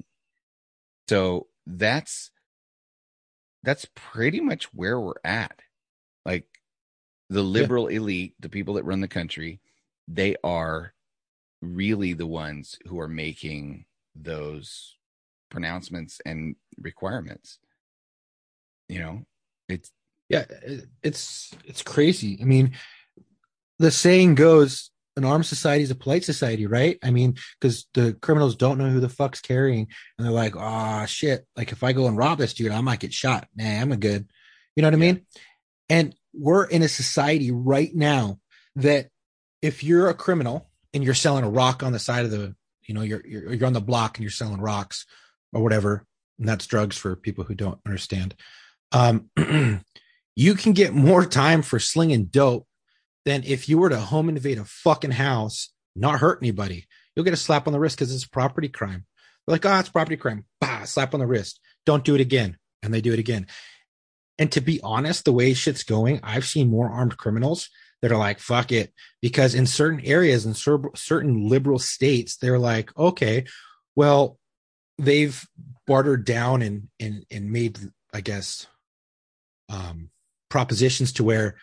So that's that's pretty much where we're at. Like the liberal yeah. elite, the people that run the country, they are really the ones who are making those pronouncements and requirements. You know, it's yeah, it's it's crazy. I mean, the saying goes, an armed society is a polite society, right? I mean, because the criminals don't know who the fuck's carrying, and they're like, "Oh shit! Like if I go and rob this dude, I might get shot. Nah, I'm a good." You know what I mean? Yeah. And we're in a society right now that if you're a criminal and you're selling a rock on the side of the, you know, you're you're, you're on the block and you're selling rocks or whatever, and that's drugs for people who don't understand. Um, you can get more time for slinging dope than if you were to home invade a fucking house, not hurt anybody. You'll get a slap on the wrist because it's a property crime. They're like, oh, it's property crime. Bah, slap on the wrist. Don't do it again. And they do it again. And to be honest, the way shit's going, I've seen more armed criminals that are like, fuck it. Because in certain areas, in cer- certain liberal states, they're like, okay, well, they've bartered down and and and made, I guess, um, propositions to where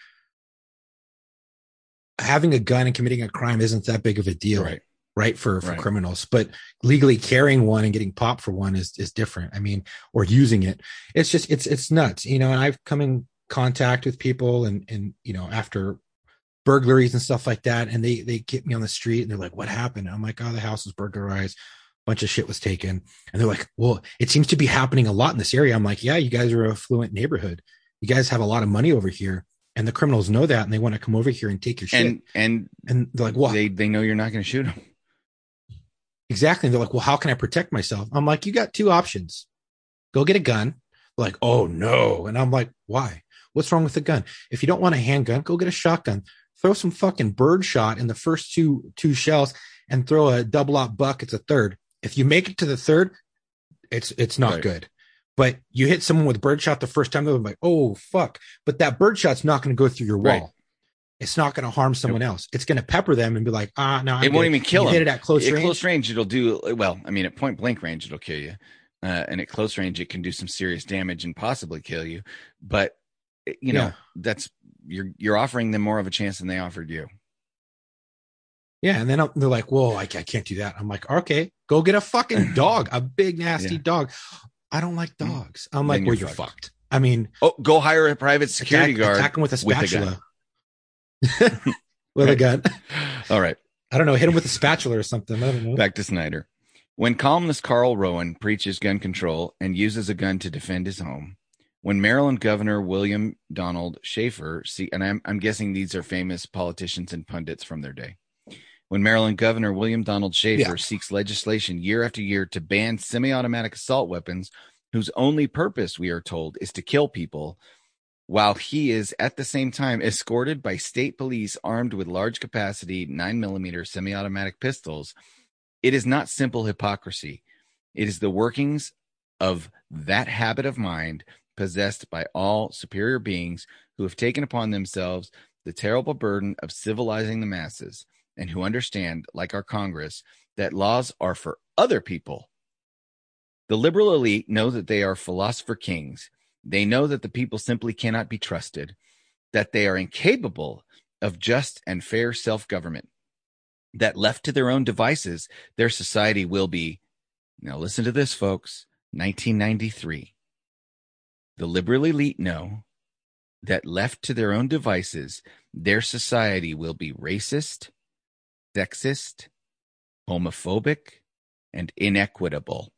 having a gun and committing a crime isn't that big of a deal, right? Right for for right. criminals, but legally carrying one and getting popped for one is is different. I mean, or using it, it's just it's it's nuts, you know. And I've come in contact with people, and and you know, after burglaries and stuff like that, and they they get me on the street and they're like, "What happened?" And I'm like, "Oh, the house was burglarized, a bunch of shit was taken." And they're like, "Well, it seems to be happening a lot in this area." I'm like, "Yeah, you guys are a affluent neighborhood. You guys have a lot of money over here." And the criminals know that, and they want to come over here and take your shit. And and, and they're like, "Well, they they know you're not going to shoot them." Exactly. And they're like, "Well, how can I protect myself?" I'm like, "You got two options. Go get a gun." They're like, "Oh no!" And I'm like, "Why? What's wrong with the gun? If you don't want a handgun, go get a shotgun. Throw some fucking bird shot in the first two two shells, and throw a double aught buck. It's a third. If you make it to the third, it's it's not right. good." But you hit someone with birdshot the first time, they're like, "Oh, fuck." But that birdshot's not going to go through your wall. Right. It's not going to harm someone nope. else. It's going to pepper them and be like, ah, no, I'm it good. won't even kill you them. Hit it at close at range. close range, it'll do well. I mean, at point blank range, it'll kill you. Uh, and at close range, it can do some serious damage and possibly kill you. But, you know, yeah. that's you're you're offering them more of a chance than they offered you. Yeah, and then they're like, "Whoa, I, I can't do that." I'm like, "Okay, go get a fucking dog, a big nasty yeah. dog." I don't like dogs. I'm like, "Well, you're fucked. fucked." I mean, oh, go hire a private security attack, guard. Attack him with a spatula. With a gun. with right. a gun. All right. I don't know. Hit him with a spatula or something. I don't know. Back to Snyder. When columnist Carl Rowan preaches gun control and uses a gun to defend his home, when Maryland Governor William Donald Schaefer, see, and I'm, I'm guessing these are famous politicians and pundits from their day. When Maryland Governor William Donald Schaefer yeah. seeks legislation year after year to ban semi-automatic assault weapons, whose only purpose, we are told, is to kill people, while he is at the same time escorted by state police armed with large capacity nine millimeter semi-automatic pistols, it is not simple hypocrisy. It is the workings of that habit of mind possessed by all superior beings who have taken upon themselves the terrible burden of civilizing the masses, and who understand, like our Congress, that laws are for other people. The liberal elite know that they are philosopher kings. They know that the people simply cannot be trusted, that they are incapable of just and fair self-government, that left to their own devices, their society will be, now listen to this, folks, nineteen ninety-three. The liberal elite know that left to their own devices, their society will be racist, sexist, homophobic, and inequitable.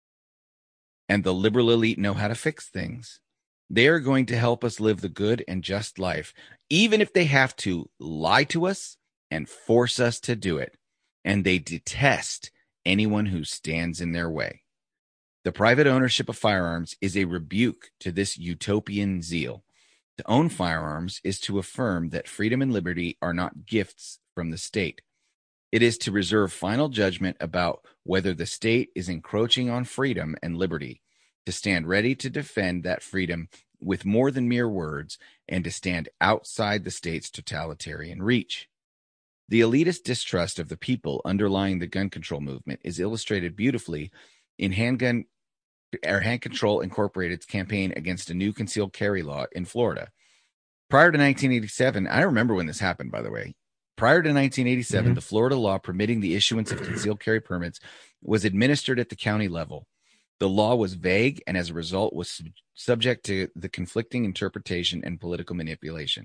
And the liberal elite know how to fix things. They are going to help us live the good and just life, even if they have to lie to us and force us to do it. And they detest anyone who stands in their way. The private ownership of firearms is a rebuke to this utopian zeal. To own firearms is to affirm that freedom and liberty are not gifts from the state. It is to reserve final judgment about whether the state is encroaching on freedom and liberty, to stand ready to defend that freedom with more than mere words, and to stand outside the state's totalitarian reach. The elitist distrust of the people underlying the gun control movement is illustrated beautifully in Handgun or Hand Control Incorporated's campaign against a new concealed carry law in Florida. Prior to nineteen eighty-seven, I remember when this happened, by the way. Prior to nineteen eighty-seven, mm-hmm. the Florida law permitting the issuance of concealed carry permits was administered at the county level. The law was vague and as a result was sub- subject to the conflicting interpretation and political manipulation.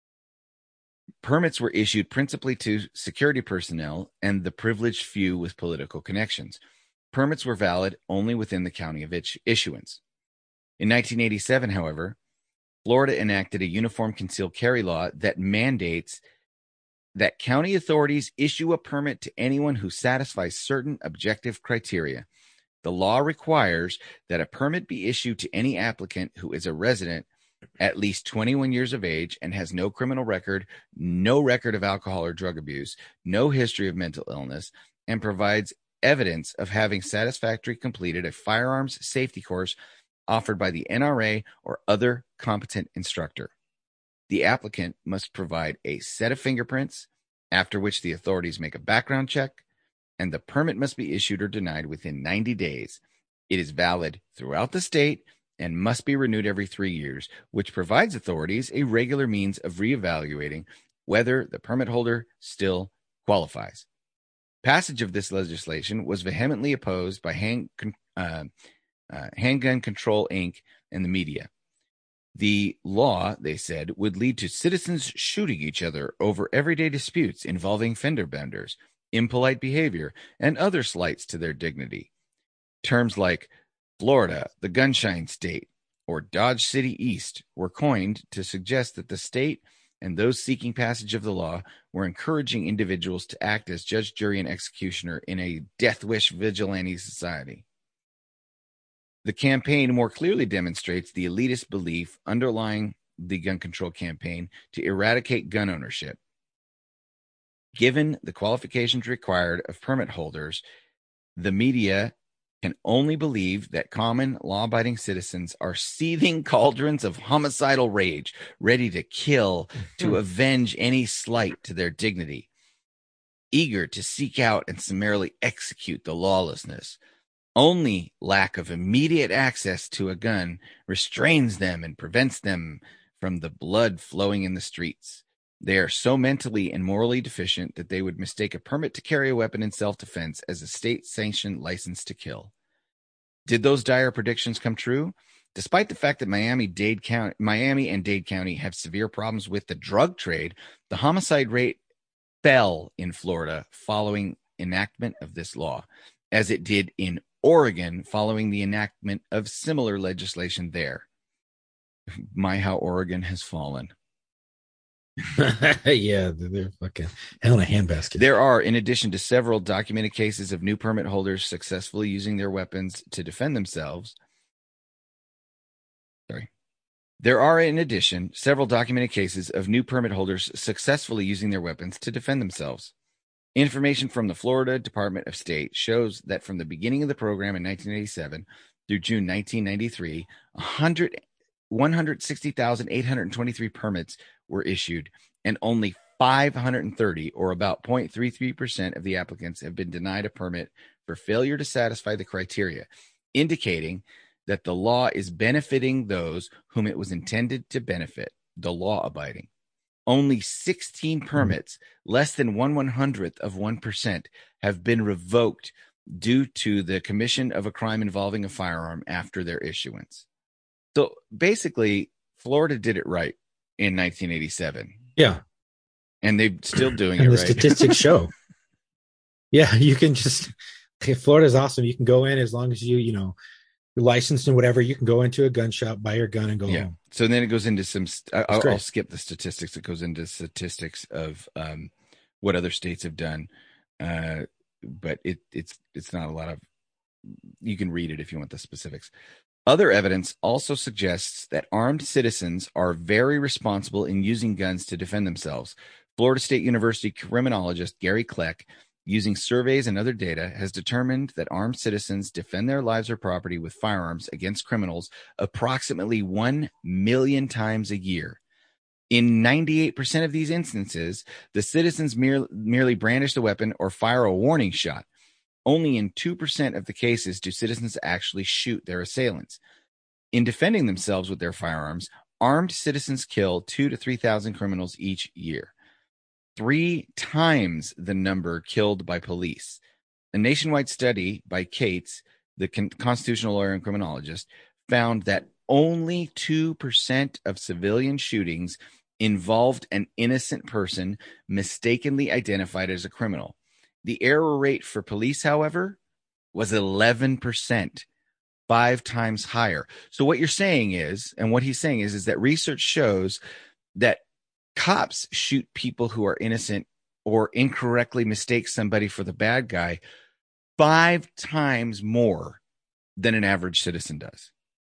Permits were issued principally to security personnel and the privileged few with political connections. Permits were valid only within the county of its issuance. In nineteen eighty-seven, however, Florida enacted a uniform concealed carry law that mandates that county authorities issue a permit to anyone who satisfies certain objective criteria. The law requires that a permit be issued to any applicant who is a resident at least twenty-one years of age and has no criminal record, no record of alcohol or drug abuse, no history of mental illness, and provides evidence of having satisfactorily completed a firearms safety course offered by the N R A or other competent instructor. The applicant must provide a set of fingerprints, after which the authorities make a background check, and the permit must be issued or denied within ninety days. It is valid throughout the state and must be renewed every three years, which provides authorities a regular means of reevaluating whether the permit holder still qualifies. Passage of this legislation was vehemently opposed by Hand, uh, uh, Handgun Control, Incorporated and the media. The law, they said, would lead to citizens shooting each other over everyday disputes involving fender benders, impolite behavior, and other slights to their dignity. Terms like Florida, the gunshine state, or Dodge City East were coined to suggest that the state and those seeking passage of the law were encouraging individuals to act as judge, jury, and executioner in a death wish vigilante society. The campaign more clearly demonstrates the elitist belief underlying the gun control campaign to eradicate gun ownership. Given the qualifications required of permit holders, the media can only believe that common law-abiding citizens are seething cauldrons of homicidal rage, ready to kill, to avenge any slight to their dignity, eager to seek out and summarily execute the lawlessness. Only lack of immediate access to a gun restrains them and prevents them from the blood flowing in the streets. They are so mentally and morally deficient that they would mistake a permit to carry a weapon in self-defense as a state-sanctioned license to kill. Did those dire predictions come true? Despite the fact that Miami, Dade County, Miami and Dade County have severe problems with the drug trade, the homicide rate fell in Florida following enactment of this law, as it did in Oregon following the enactment of similar legislation there. My, how Oregon has fallen. Yeah, they're fucking hell in a handbasket. There are, in addition to several documented cases of new permit holders successfully using their weapons to defend themselves. Sorry. There are, in addition, several documented cases of new permit holders successfully using their weapons to defend themselves. Information from the Florida Department of State shows that from the beginning of the program in nineteen eighty-seven through June nineteen ninety-three, one hundred sixty thousand eight hundred twenty-three permits were issued, and only five hundred thirty, or about zero point three three percent of the applicants, have been denied a permit for failure to satisfy the criteria, indicating that the law is benefiting those whom it was intended to benefit, the law-abiding. Only sixteen permits, less than one one hundredth of one percent, have been revoked due to the commission of a crime involving a firearm after their issuance. So basically, Florida did it right in nineteen eighty-seven. Yeah. And they're still doing and it the right. The statistics show. Yeah, you can just, Florida's awesome. You can go in as long as you, you know, you're licensed and whatever, you can go into a gun shop, buy your gun and go yeah. home. So then it goes into some, I'll, I'll skip the statistics. It goes into statistics of um, what other states have done. Uh, but it, it's, it's not a lot of, you can read it if you want the specifics. Other evidence also suggests that armed citizens are very responsible in using guns to defend themselves. Florida State University criminologist Gary Kleck, using surveys and other data, has determined that armed citizens defend their lives or property with firearms against criminals approximately one million times a year. In ninety-eight percent of these instances, the citizens mere, merely brandish the weapon or fire a warning shot. Only in two percent of the cases do citizens actually shoot their assailants. In defending themselves with their firearms, armed citizens kill two to three thousand criminals each year, three times the number killed by police. A nationwide study by Cates, the con- constitutional lawyer and criminologist, found that only two percent of civilian shootings involved an innocent person mistakenly identified as a criminal. The error rate for police, however, was eleven percent, five times higher. So what you're saying is, and what he's saying is, is that research shows that cops shoot people who are innocent or incorrectly mistake somebody for the bad guy five times more than an average citizen does.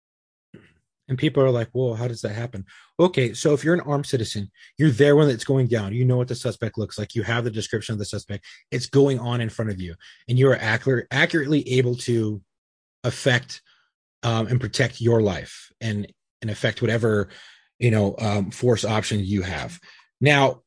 And people are like, well, how does that happen? Okay, so if you're an armed citizen, you're there when it's going down. You know what the suspect looks like. You have the description of the suspect. It's going on in front of you. And you are accurate, accurately able to affect um, and protect your life and, and affect whatever, you know, um, force option you have. Now,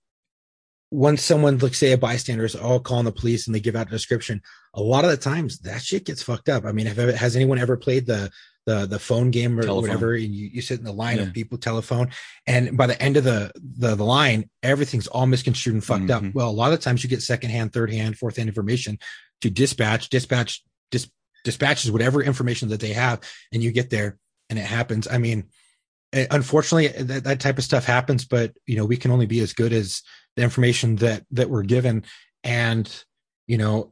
when someone, like say a bystander is all calling the police and they give out a description, a lot of the times that shit gets fucked up. I mean, have, has anyone ever played the the the phone game or telephone, whatever, and you, you sit in the line yeah. of people telephone, and by the end of the the, the line, everything's all misconstrued and fucked mm-hmm. up. Well, a lot of times you get secondhand, third hand, fourth hand information to dispatch, dispatch, dis, dispatches whatever information that they have, and you get there and it happens. I mean, unfortunately, that, that type of stuff happens, but you know, we can only be as good as the information that that we're given, and you know,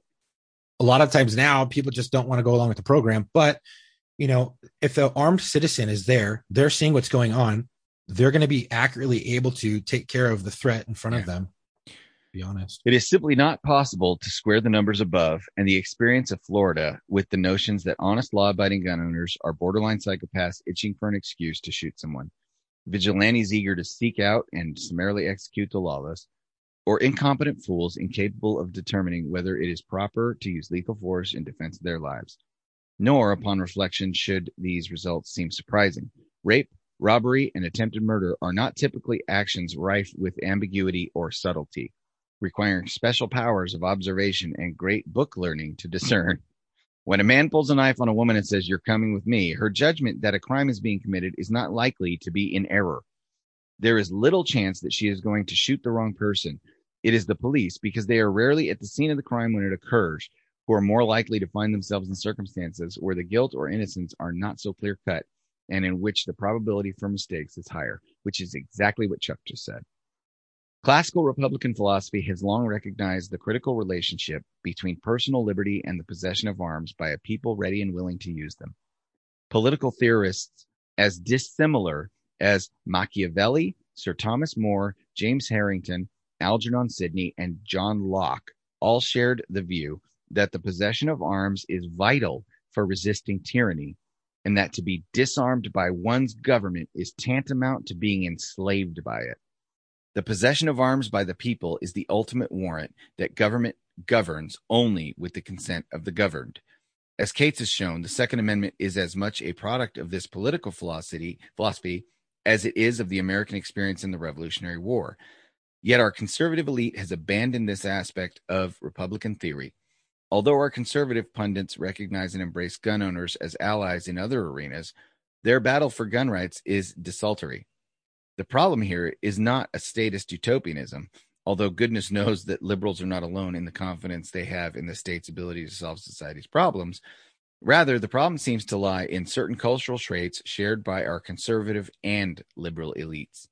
a lot of times now people just don't want to go along with the program, but you know, if the armed citizen is there, they're seeing what's going on. They're going to be accurately able to take care of the threat in front yeah. of them. To be honest, it is simply not possible to square the numbers above and the experience of Florida with the notions that honest, law-abiding gun owners are borderline psychopaths itching for an excuse to shoot someone, vigilantes eager to seek out and summarily execute the lawless, or incompetent fools incapable of determining whether it is proper to use lethal force in defense of their lives. Nor, upon reflection, should these results seem surprising. Rape, robbery, and attempted murder are not typically actions rife with ambiguity or subtlety, requiring special powers of observation and great book learning to discern. When a man pulls a knife on a woman and says, "You're coming with me," her judgment that a crime is being committed is not likely to be in error. There is little chance that she is going to shoot the wrong person. It is the police, because they are rarely at the scene of the crime when it occurs, who are more likely to find themselves in circumstances where the guilt or innocence are not so clear-cut and in which the probability for mistakes is higher, which is exactly what Chuck just said. Classical Republican philosophy has long recognized the critical relationship between personal liberty and the possession of arms by a people ready and willing to use them. Political theorists as dissimilar as Machiavelli, Sir Thomas More, James Harrington, Algernon Sidney, and John Locke all shared the view that the possession of arms is vital for resisting tyranny, and that to be disarmed by one's government is tantamount to being enslaved by it. The possession of arms by the people is the ultimate warrant that government governs only with the consent of the governed. As Cates has shown, the Second Amendment is as much a product of this political philosophy, philosophy as it is of the American experience in the Revolutionary War. Yet our conservative elite has abandoned this aspect of Republican theory. Although our conservative pundits recognize and embrace gun owners as allies in other arenas, their battle for gun rights is desultory. The problem here is not a statist utopianism, although goodness knows that liberals are not alone in the confidence they have in the state's ability to solve society's problems. Rather, the problem seems to lie in certain cultural traits shared by our conservative and liberal elites.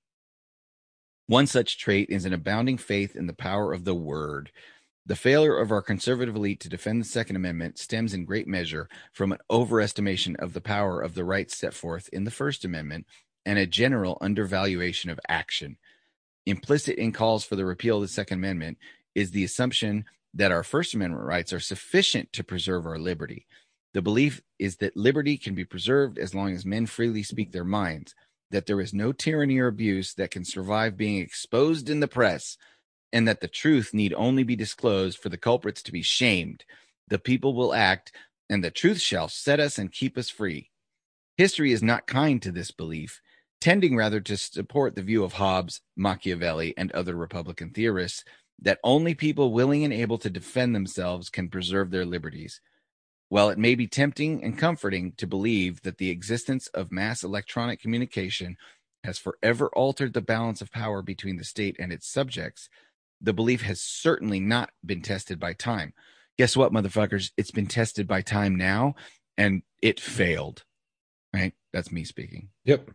One such trait is an abounding faith in the power of the word. The failure of our conservative elite to defend the Second Amendment stems in great measure from an overestimation of the power of the rights set forth in the First Amendment and a general undervaluation of action. Implicit in calls for the repeal of the Second Amendment is the assumption that our First Amendment rights are sufficient to preserve our liberty. The belief is that liberty can be preserved as long as men freely speak their minds, that there is no tyranny or abuse that can survive being exposed in the press, and that the truth need only be disclosed for the culprits to be shamed. The people will act, and the truth shall set us and keep us free. History is not kind to this belief, tending rather to support the view of Hobbes, Machiavelli, and other Republican theorists that only people willing and able to defend themselves can preserve their liberties. While it may be tempting and comforting to believe that the existence of mass electronic communication has forever altered the balance of power between the state and its subjects, the belief has certainly not been tested by time. Guess what, motherfuckers? It's been tested by time now, and it failed. Right? That's me speaking. Yep.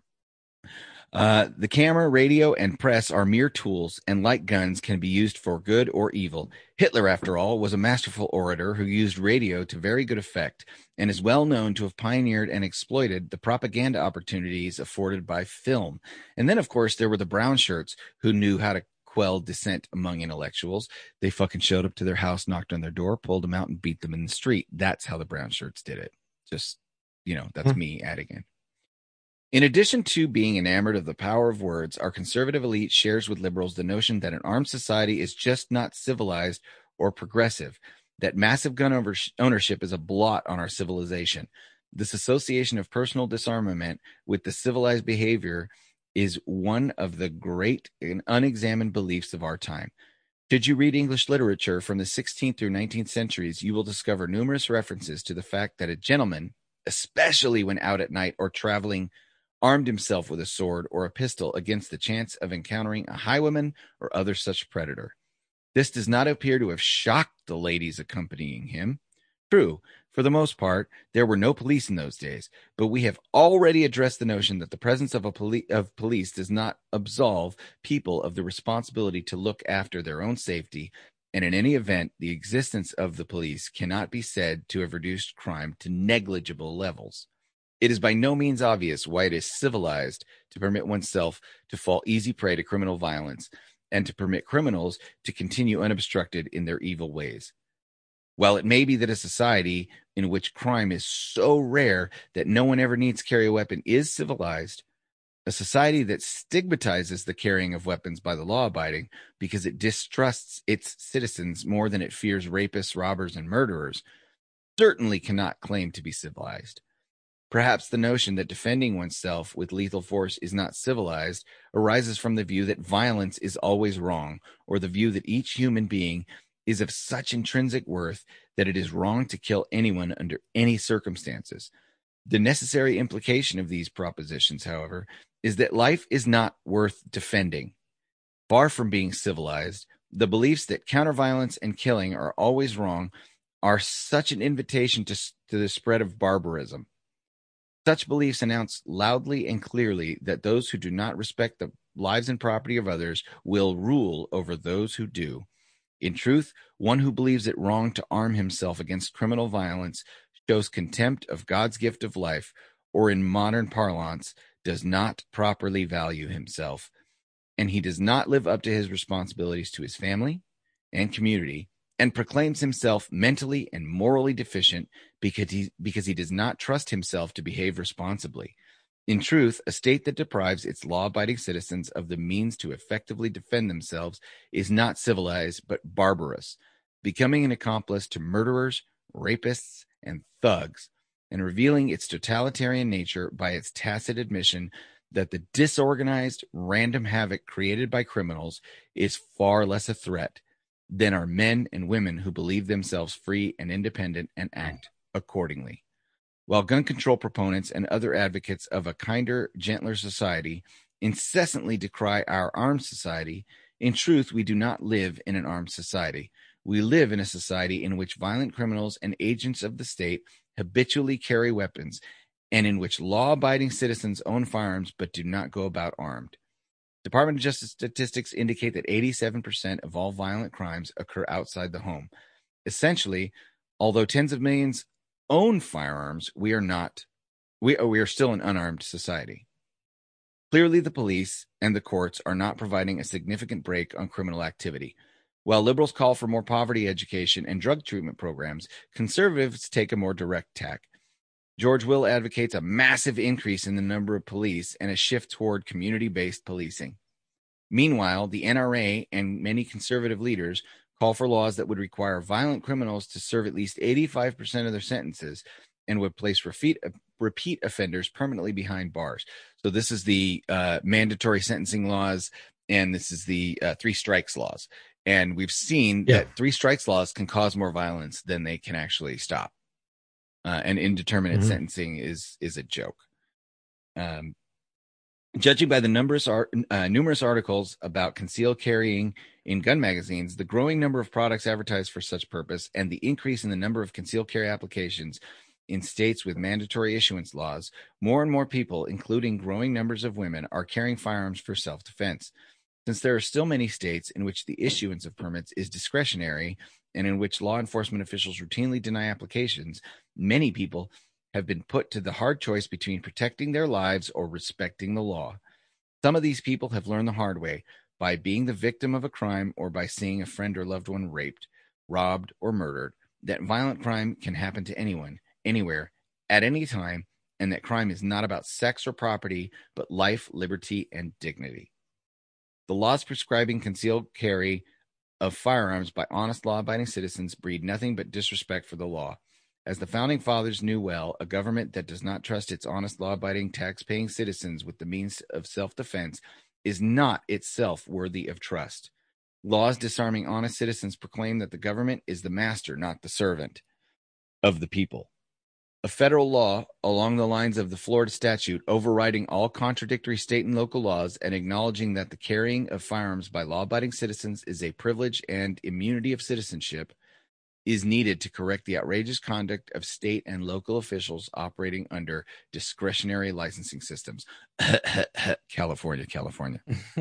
Uh, the camera, radio, and press are mere tools, and like guns, can be used for good or evil. Hitler, after all, was a masterful orator who used radio to very good effect, and is well known to have pioneered and exploited the propaganda opportunities afforded by film. And then, of course, there were the brown shirts who knew how to quell dissent among intellectuals. They fucking showed up to their house, knocked on their door, pulled them out, and beat them in the street. That's how the brown shirts did it. Just, you know, that's hmm. me adding in. In addition to being enamored of the power of words, our conservative elite shares with liberals the notion that an armed society is just not civilized or progressive, that massive gun ownership is a blot on our civilization. This association of personal disarmament with the civilized behavior is one of the great and unexamined beliefs of our time. Should you read English literature from the sixteenth through nineteenth centuries, you will discover numerous references to the fact that a gentleman, especially when out at night or traveling, armed himself with a sword or a pistol against the chance of encountering a highwayman or other such predator. This does not appear to have shocked the ladies accompanying him. True, for the most part, there were no police in those days, but we have already addressed the notion that the presence of a poli- of police does not absolve people of the responsibility to look after their own safety, and in any event, the existence of the police cannot be said to have reduced crime to negligible levels. It is by no means obvious why it is civilized to permit oneself to fall easy prey to criminal violence and to permit criminals to continue unobstructed in their evil ways. While it may be that a society in which crime is so rare that no one ever needs to carry a weapon is civilized, a society that stigmatizes the carrying of weapons by the law-abiding because it distrusts its citizens more than it fears rapists, robbers, and murderers, certainly cannot claim to be civilized. Perhaps the notion that defending oneself with lethal force is not civilized arises from the view that violence is always wrong, or the view that each human being is of such intrinsic worth that it is wrong to kill anyone under any circumstances. The necessary implication of these propositions, however, is that life is not worth defending. Far from being civilized, the beliefs that counterviolence and killing are always wrong are such an invitation to, to the spread of barbarism. Such beliefs announce loudly and clearly that those who do not respect the lives and property of others will rule over those who do. In truth, one who believes it wrong to arm himself against criminal violence shows contempt of God's gift of life, or in modern parlance, does not properly value himself, and he does not live up to his responsibilities to his family and community, and proclaims himself mentally and morally deficient because he, because he does not trust himself to behave responsibly. In truth, a state that deprives its law-abiding citizens of the means to effectively defend themselves is not civilized, but barbarous, becoming an accomplice to murderers, rapists, and thugs, and revealing its totalitarian nature by its tacit admission that the disorganized, random havoc created by criminals is far less a threat than are men and women who believe themselves free and independent and act accordingly. While gun control proponents and other advocates of a kinder, gentler society incessantly decry our armed society, in truth, we do not live in an armed society. We live in a society in which violent criminals and agents of the state habitually carry weapons, and in which law-abiding citizens own firearms but do not go about armed. Department of Justice statistics indicate that eighty-seven percent of all violent crimes occur outside the home. Essentially, although tens of millions own firearms, we are not, we, we are still an unarmed society. Clearly, the police and the courts are not providing a significant break on criminal activity. While liberals call for more poverty education and drug treatment programs, conservatives take a more direct tack. George Will advocates a massive increase in the number of police and a shift toward community-based policing. Meanwhile, the N R A and many conservative leaders call for laws that would require violent criminals to serve at least eighty-five percent of their sentences and would place repeat, repeat offenders permanently behind bars. So this is the uh, mandatory sentencing laws, and this is the uh, three strikes laws. And we've seen yeah. that three strikes laws can cause more violence than they can actually stop. Uh, and indeterminate mm-hmm. sentencing is is a joke. Um, judging by the numerous, art, uh, numerous articles about concealed carrying in gun magazines, the growing number of products advertised for such purpose, and the increase in the number of concealed carry applications in states with mandatory issuance laws, more and more people, including growing numbers of women, are carrying firearms for self-defense. Since there are still many states in which the issuance of permits is discretionary and in which law enforcement officials routinely deny applications, many people have been put to the hard choice between protecting their lives or respecting the law. Some of these people have learned the hard way by being the victim of a crime or by seeing a friend or loved one raped, robbed, or murdered, that violent crime can happen to anyone, anywhere, at any time, and that crime is not about sex or property, but life, liberty, and dignity. The laws prescribing concealed carry of firearms by honest law-abiding citizens breed nothing but disrespect for the law. As the Founding Fathers knew well, a government that does not trust its honest law-abiding tax-paying citizens with the means of self-defense is not itself worthy of trust. Laws disarming honest citizens proclaim that the government is the master, not the servant, of the people. A federal law along the lines of the Florida statute overriding all contradictory state and local laws and acknowledging that the carrying of firearms by law-abiding citizens is a privilege and immunity of citizenship is needed to correct the outrageous conduct of state and local officials operating under discretionary licensing systems. California, California.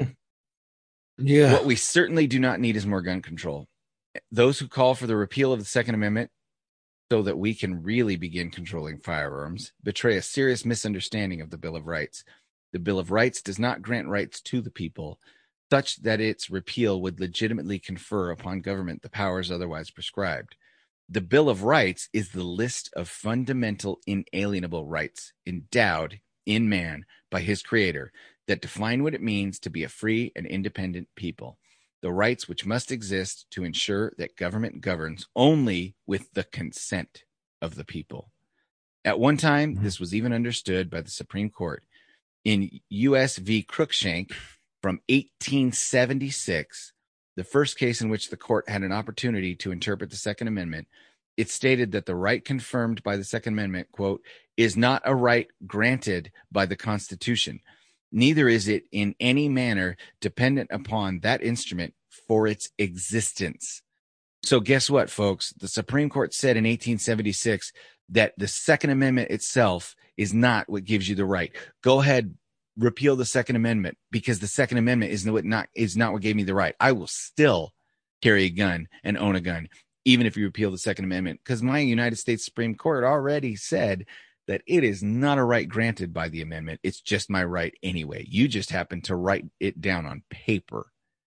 Yeah. What we certainly do not need is more gun control. Those who call for the repeal of the Second Amendment so that we can really begin controlling firearms betray a serious misunderstanding of the Bill of Rights. The Bill of Rights does not grant rights to the people, such that its repeal would legitimately confer upon government the powers otherwise prescribed. The Bill of Rights is the list of fundamental inalienable rights endowed in man by his creator that define what it means to be a free and independent people. The rights which must exist to ensure that government governs only with the consent of the people. At one time, mm-hmm. this was even understood by the Supreme Court. In U S v. Cruikshank from eighteen seventy-six, the first case in which the court had an opportunity to interpret the Second Amendment, it stated that the right confirmed by the Second Amendment, quote, is not a right granted by the Constitution. Neither is it in any manner dependent upon that instrument for its existence. So guess what, folks? The Supreme Court said in eighteen seventy-six that the Second Amendment itself is not what gives you the right. Go ahead, repeal the Second Amendment, because the Second Amendment is not, is not what gave me the right. I will still carry a gun and own a gun, even if you repeal the Second Amendment, because my United States Supreme Court already said that it is not a right granted by the amendment. It's just my right anyway. You just happen to write it down on paper.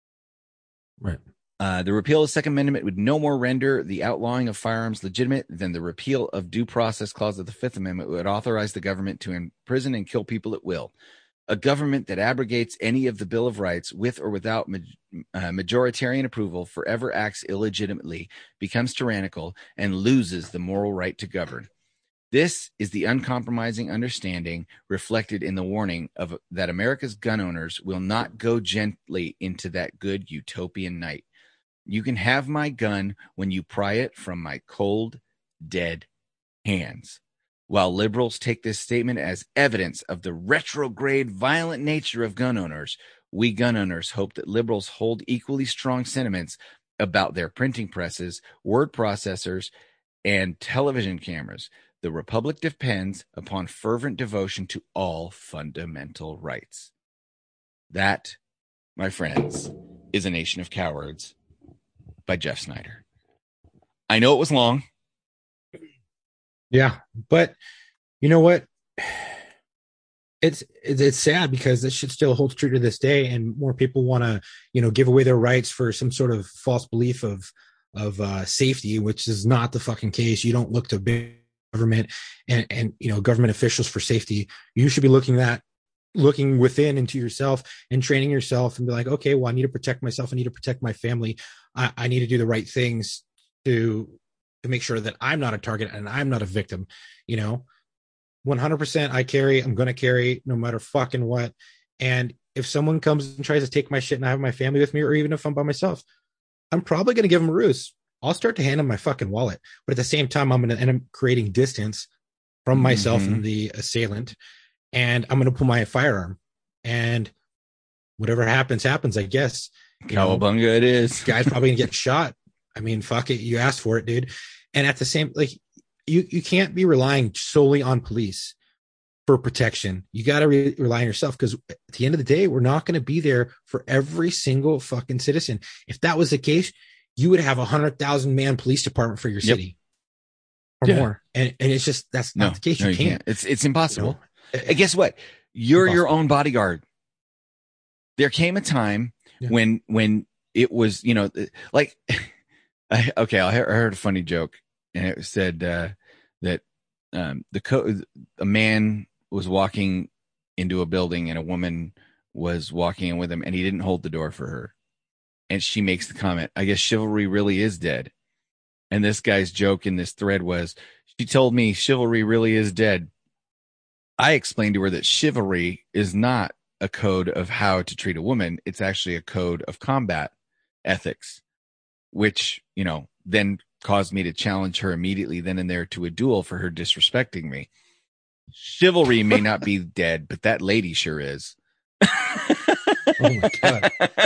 Right. Uh, the repeal of the Second Amendment would no more render the outlawing of firearms legitimate than the repeal of due process clause of the Fifth Amendment would authorize the government to imprison and kill people at will. A government that abrogates any of the Bill of Rights with or without ma- uh, majoritarian approval forever acts illegitimately, becomes tyrannical, and loses the moral right to govern. This is the uncompromising understanding reflected in the warning of that America's gun owners will not go gently into that good utopian night. You can have my gun when you pry it from my cold, dead hands. While liberals take this statement as evidence of the retrograde, violent nature of gun owners, we gun owners hope that liberals hold equally strong sentiments about their printing presses, word processors, and television cameras. The republic depends upon fervent devotion to all fundamental rights. That, my friends, is A Nation of Cowards by Jeff Snyder. I know it was long. Yeah, but you know what? it's it's it's sad because this shit still holds true to this day, and more people want to, you know, give away their rights for some sort of false belief of of uh, safety, which is not the fucking case. You don't look to big government and and you know government officials for safety. You should be looking at looking within into yourself and training yourself and be like, okay, well, I need to protect myself. I need to protect my family. I, I need to do the right things to to make sure that I'm not a target and I'm not a victim. You know, one hundred percent I carry, I'm going to carry no matter fucking what. And if someone comes and tries to take my shit and I have my family with me, or even if I'm by myself, I'm probably going to give them a ruse. I'll start to hand them my fucking wallet. But at the same time, I'm going to end up creating distance from myself mm-hmm. and the assailant. And I'm going to pull my firearm. And whatever happens, happens, I guess. Cowabunga it is. Guy's probably going to get shot. I mean, fuck it. You asked for it, dude. And at the same, like, you, you can't be relying solely on police for protection. You got to re- rely on yourself, because at the end of the day, we're not going to be there for every single fucking citizen. If that was the case, you would have a hundred thousand man police department for your city yep. or yeah. more. And and it's just, that's no, not the case. No, you, you can't. can't. It's, it's impossible. You know? And guess what? You're impossible. Your own bodyguard. There came a time yeah. when, when it was, you know, like, I, okay, I heard a funny joke, and it said, uh, that, um, the co- a man was walking into a building and a woman was walking in with him, and he didn't hold the door for her. And she makes the comment, I guess chivalry really is dead. And this guy's joke in this thread was, she told me chivalry really is dead. I explained to her that chivalry is not a code of how to treat a woman. It's actually a code of combat ethics, which, you know, then caused me to challenge her immediately then and there to a duel for her disrespecting me. Chivalry may not be dead, but that lady sure is. Oh my God.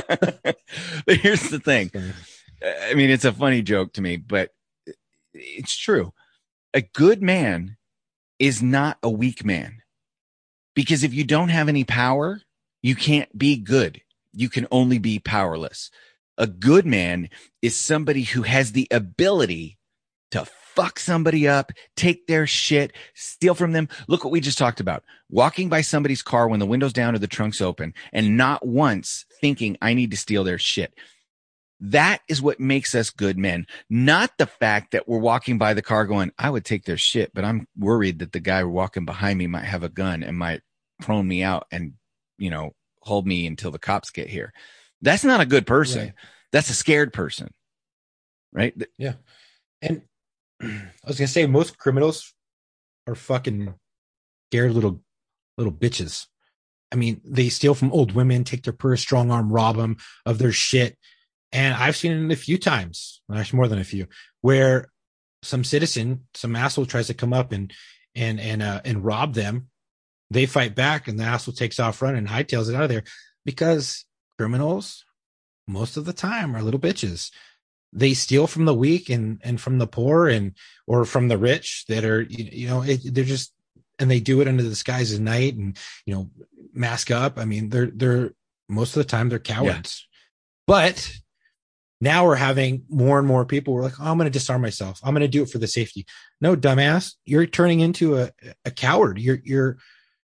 But here's the thing. I mean, it's a funny joke to me, but it's true. A good man is not a weak man, because if you don't have any power, you can't be good. You can only be powerless. A good man is somebody who has the ability to fuck somebody up, take their shit, steal from them. Look what we just talked about. Walking by somebody's car when the window's down or the trunk's open, and not once thinking, I need to steal their shit. That is what makes us good men, not the fact that we're walking by the car going, I would take their shit, but I'm worried that the guy walking behind me might have a gun and might prone me out and, you know, hold me until the cops get here. That's not a good person. Right. That's a scared person. Right? Yeah. And I was going to say, most criminals are fucking scared little, little bitches. I mean, they steal from old women, take their purse, strong arm, rob them of their shit. And I've seen it a few times, actually more than a few, where some citizen, some asshole tries to come up and, and, and, uh, and rob them. They fight back, and the asshole takes off running and hightails it out of there, because criminals, most of the time, are little bitches. They steal from the weak and, and from the poor, and, or from the rich that are, you, you know, it, they're just, and they do it under the skies of night and, you know, mask up. I mean, they're, they're, most of the time they're cowards, yeah. But now we're having more and more people who are like, oh, I'm going to disarm myself. I'm going to do it for the safety. No, dumbass, you're turning into a, a coward. You're, you're,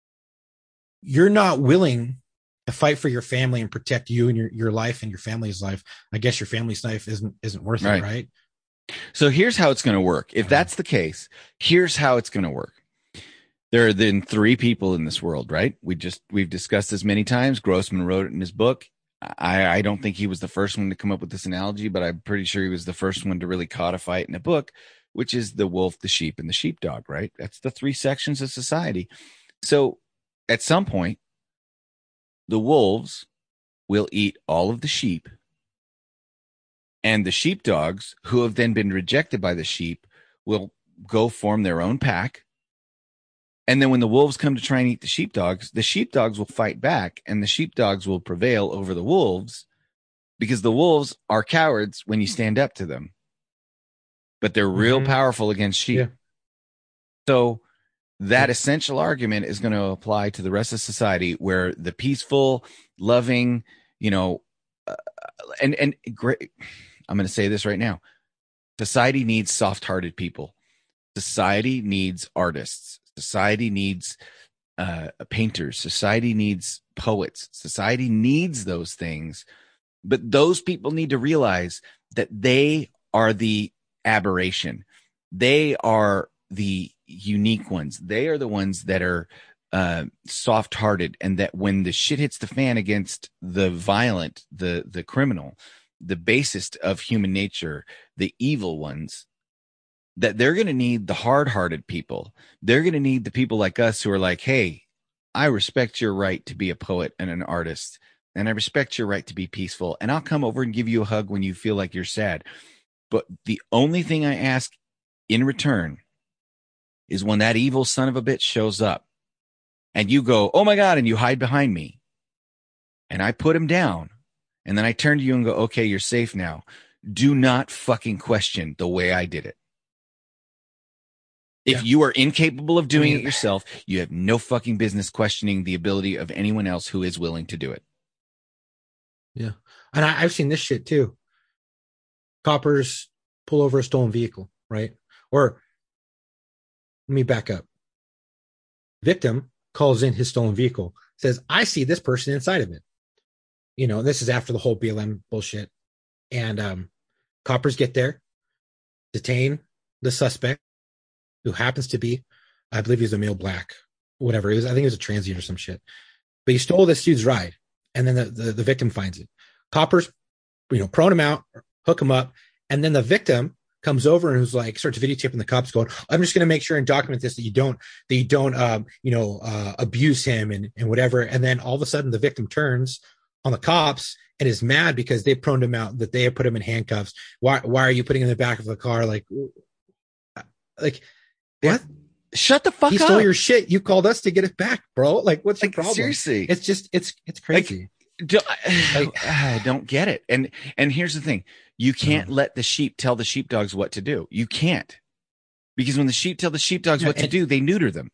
you're not willing to fight for your family and protect you and your, your life and your family's life. I guess your family's life isn't, isn't worth right. it. Right. So here's how it's going to work. If that's the case, here's how it's going to work. There are then three people in this world, right? We just, we've discussed this many times. Grossman wrote it in his book. I, I don't think he was the first one to come up with this analogy, but I'm pretty sure he was the first one to really codify it in a book, which is the wolf, the sheep, and the sheepdog, right? That's the three sections of society. So at some point, the wolves will eat all of the sheep, and the sheepdogs, who have then been rejected by the sheep, will go form their own pack. And then when the wolves come to try and eat the sheepdogs, the sheepdogs will fight back, and the sheepdogs will prevail over the wolves, because the wolves are cowards when you stand up to them, but they're real mm-hmm. powerful against sheep. Yeah. So that essential argument is going to apply to the rest of society, where the peaceful, loving, you know, uh, and, and great, I'm going to say this right now. Society needs soft-hearted people. Society needs artists. Society needs uh, painters. Society needs poets. Society needs those things. But those people need to realize that they are the aberration. They are the unique ones. They are the ones that are uh, soft-hearted, and that when the shit hits the fan against the violent, the the criminal, the basest of human nature, the evil ones, that they're going to need the hard-hearted people. They're going to need the people like us who are like, hey, I respect your right to be a poet and an artist, and I respect your right to be peaceful, and I'll come over and give you a hug when you feel like you're sad. But the only thing I ask in return is when that evil son of a bitch shows up and you go, oh my God, and you hide behind me, and I put him down, and then I turn to you and go, okay, you're safe now. Do not fucking question the way I did it. If Yeah. you are incapable of doing I mean, it yourself, you have no fucking business questioning the ability of anyone else who is willing to do it. Yeah. And I, I've seen this shit too. Coppers pull over a stolen vehicle, right? Or let me back up. Victim calls in his stolen vehicle, says, I see this person inside of it. You know, this is after the whole B L M bullshit. And um, coppers get there, detain the suspect, who happens to be, I believe he's a male black, whatever. It was, I think it was a transient or some shit. But he stole this dude's ride. And then the, the, the victim finds it. Coppers, you know, prone him out, hook him up. And then the victim comes over and who's like, starts videotaping the cops going, I'm just going to make sure and document this, that you don't, that you don't, um, you know, uh, abuse him and, and whatever. And then all of a sudden the victim turns on the cops and is mad because they proned him out, that they have put him in handcuffs. Why, why are you putting him in the back of the car? Like, like, what? Shut the fuck he up. He stole your shit. You called us to get it back, bro. Like, what's like, the problem? Seriously. It's just, it's, it's crazy. Like, do, like, I don't get it. And, and here's the thing. You can't let the sheep tell the sheepdogs what to do. You can't. Because when the sheep tell the sheepdogs yeah, what to do, they neuter them.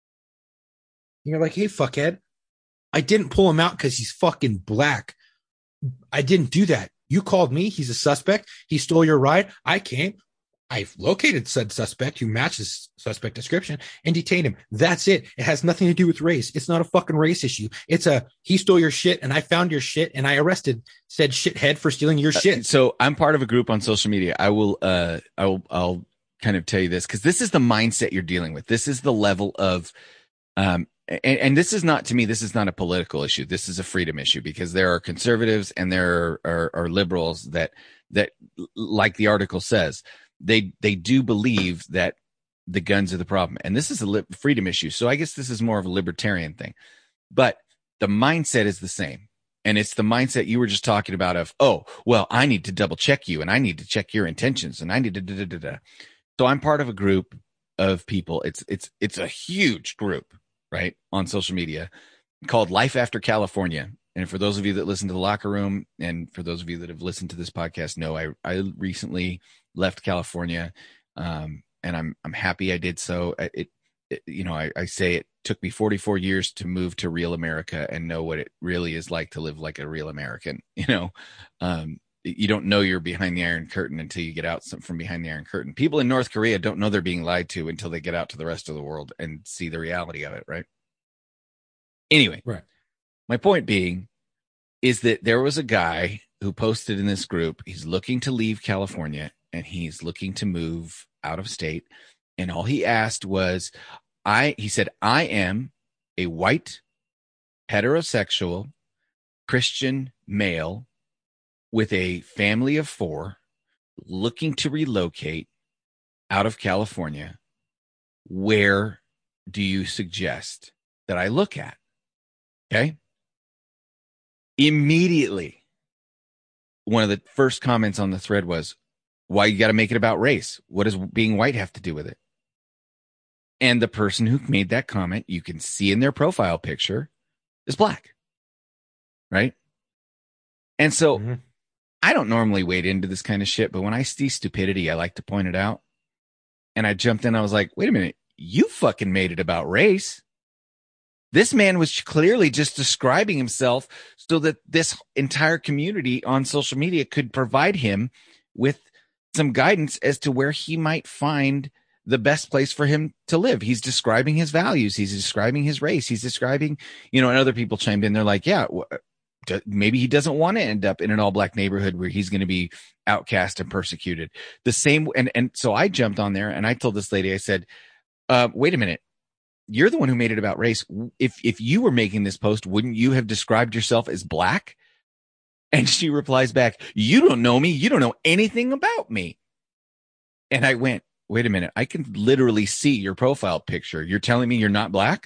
You're like, hey, fuckhead, I didn't pull him out because he's fucking black. I didn't do that. You called me. He's a suspect. He stole your ride. I came. I've located said suspect who matches suspect description and detained him. That's it. It has nothing to do with race. It's not a fucking race issue. It's a, he stole your shit and I found your shit and I arrested said shithead for stealing your shit. Uh, so I'm part of a group on social media. I will, uh, I'll, I'll kind of tell you this because this is the mindset you're dealing with. This is the level of, um, and, and this is not, to me, this is not a political issue. This is a freedom issue because there are conservatives and there are, are, are liberals that, that, like the article says, they they do believe that the guns are the problem. And this is a li- freedom issue. So I guess this is more of a libertarian thing. But the mindset is the same. And it's the mindset you were just talking about of, oh, well, I need to double check you and I need to check your intentions and I need to da da da da. So I'm part of a group of people. It's it's it's a huge group, right, on social media called Life After California. And for those of you that listen to The Locker Room and for those of you that have listened to this podcast, know I I recently left California, um, and I'm I'm happy I did so. It, it you know, I, I say it took me forty-four years to move to real America and know what it really is like to live like a real American. You know, um, you don't know you're behind the Iron Curtain until you get out from behind the Iron Curtain. People in North Korea don't know they're being lied to until they get out to the rest of the world and see the reality of it, right? Anyway, right. My point being is that there was a guy who posted in this group, he's looking to leave California and he's looking to move out of state. And all he asked was, I, he said, I am a white, heterosexual, Christian male with a family of four looking to relocate out of California. Where do you suggest that I look at? Okay. Immediately, one of the first comments on the thread was, why you got to make it about race? What does being white have to do with it? And the person who made that comment, you can see in their profile picture, is black. Right? And so mm-hmm. I don't normally wade into this kind of shit, but when I see stupidity, I like to point it out. And I jumped in. I was like, wait a minute. You fucking made it about race. This man was clearly just describing himself so that this entire community on social media could provide him with some guidance as to where he might find the best place for him to live. He's describing his values. He's describing his race. He's describing, you know, and other people chimed in. They're like, yeah, maybe he doesn't want to end up in an all black neighborhood where he's going to be outcast and persecuted. The same. And, and so I jumped on there and I told this lady, I said, uh, wait a minute. You're the one who made it about race. If, if you were making this post, wouldn't you have described yourself as black? And she replies back, you don't know me. You don't know anything about me. And I went, wait a minute. I can literally see your profile picture. You're telling me you're not black?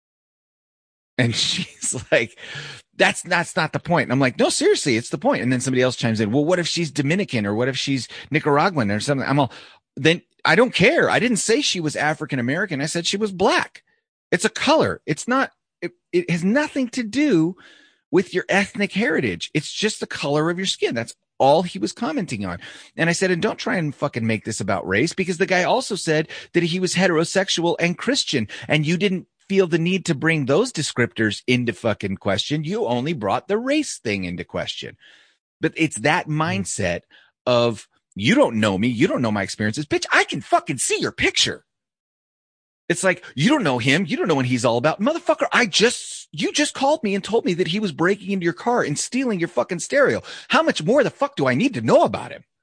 And she's like, that's, that's not the point. And I'm like, no, seriously, it's the point. And then somebody else chimes in. Well, what if she's Dominican or what if she's Nicaraguan or something? I'm all, then I don't care. I didn't say she was African-American. I said she was black. It's a color. It's not, it, it has nothing to do with your ethnic heritage. It's just the color of your skin. That's all he was commenting on. And I said, and don't try and fucking make this about race, because the guy also said that he was heterosexual and Christian, and you didn't feel the need to bring those descriptors into fucking question. You only brought the race thing into question. But it's that mindset of, you don't know me. You don't know my experiences. Bitch, I can fucking see your picture. It's like, you don't know him. You don't know what he's all about. Motherfucker, I just, you just called me and told me that he was breaking into your car and stealing your fucking stereo. How much more the fuck do I need to know about him?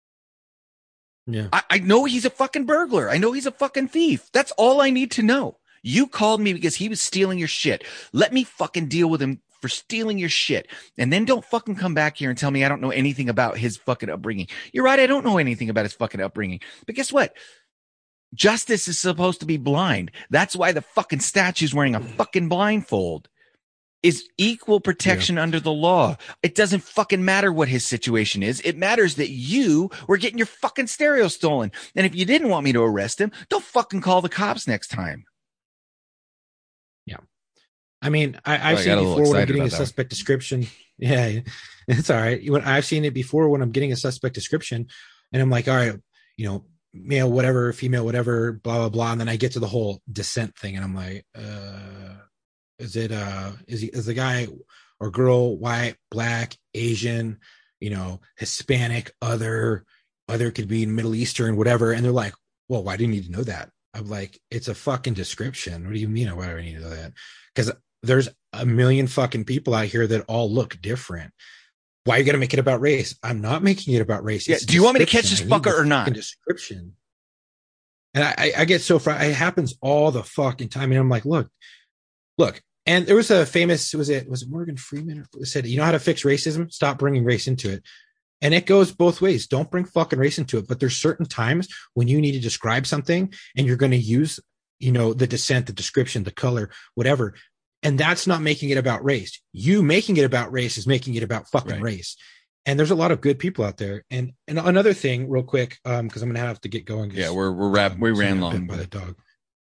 Yeah. I, I know he's a fucking burglar. I know he's a fucking thief. That's all I need to know. You called me because he was stealing your shit. Let me fucking deal with him for stealing your shit. And then don't fucking come back here and tell me I don't know anything about his fucking upbringing. You're right. I don't know anything about his fucking upbringing. But guess what? Justice is supposed to be blind. That's why the fucking statue's wearing a fucking blindfold. Is equal protection yeah. under the law. It doesn't fucking matter what his situation is. It matters that you were getting your fucking stereo stolen. And if you didn't want me to arrest him, don't fucking call the cops next time. Yeah. I mean, I, I've oh, seen before when I'm getting a suspect one. description. Yeah, it's all right. When I've seen it before when I'm getting a suspect description and I'm like, all right, you know, male, whatever, female, whatever, blah, blah, blah. And then I get to the whole descent thing and I'm like, uh, is it, uh, is he, is the guy or girl white, black, Asian, you know, Hispanic, other, other could be Middle Eastern, whatever. And they're like, well, why do you need to know that? I'm like, it's a fucking description. What do you mean? Why do I need to know that? Because there's a million fucking people out here that all look different. Why are you going to make it about race? I'm not making it about race. Yeah. Do you want me to catch this fucker or not? Description. And I, I get so far. It happens all the fucking time. And I'm like, look, look. And there was a famous, was it, was it Morgan Freeman who said, you know how to fix racism? Stop bringing race into it. And it goes both ways. Don't bring fucking race into it. But there's certain times when you need to describe something and you're going to use, you know, the descent, the description, the color, whatever. And that's not making it about race. You making it about race is making it about fucking right. race. And there's a lot of good people out there. And and another thing, real quick, um, because I'm gonna have to get going. Yeah, we're we're wrap um, we ran long by the dog.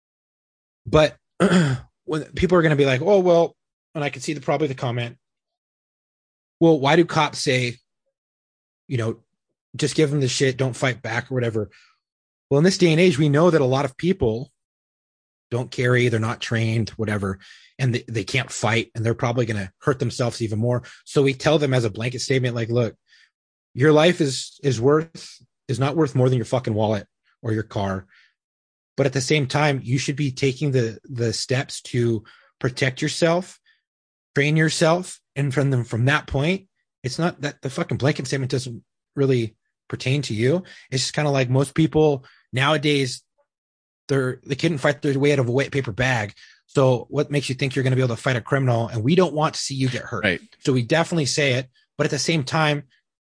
But when people are gonna be like, oh well, and I can see the probably the comment. Well, why do cops say, you know, just give them the shit, don't fight back or whatever? Well, in this day and age, we know that a lot of people don't carry, they're not trained, whatever, and they, they can't fight, and they're probably going to hurt themselves even more. So we tell them as a blanket statement, like, look, your life is is worth is not worth more than your fucking wallet or your car. But at the same time, you should be taking the the steps to protect yourself, train yourself, and from them from that point, it's not that the fucking blanket statement doesn't really pertain to you. It's just kind of like most people nowadays. They're, they couldn't fight their way out of a wet paper bag. So what makes you think you're going to be able to fight a criminal? And we don't want to see you get hurt. Right. So we definitely say it. But at the same time,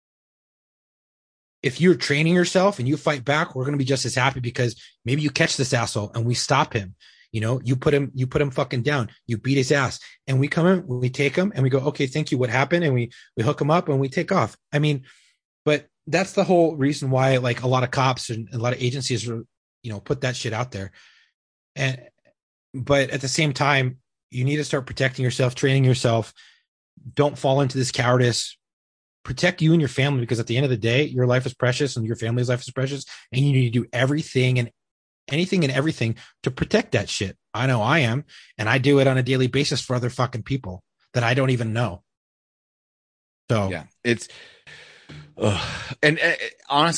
if you're training yourself and you fight back, we're going to be just as happy because maybe you catch this asshole and we stop him. You know, you put him, you put him fucking down. You beat his ass and we come in, we take him and we go, okay, thank you. What happened? And we, we hook him up and we take off. I mean, but that's the whole reason why like a lot of cops and a lot of agencies are, you know, put that shit out there. And, but at the same time, you need to start protecting yourself, training yourself. Don't fall into this cowardice. Protect you and your family, because at the end of the day, your life is precious and your family's life is precious. And you need to do everything and anything and everything to protect that shit. I know I am. And I do it on a daily basis for other fucking people that I don't even know. So yeah, it's, uh, and uh, honestly,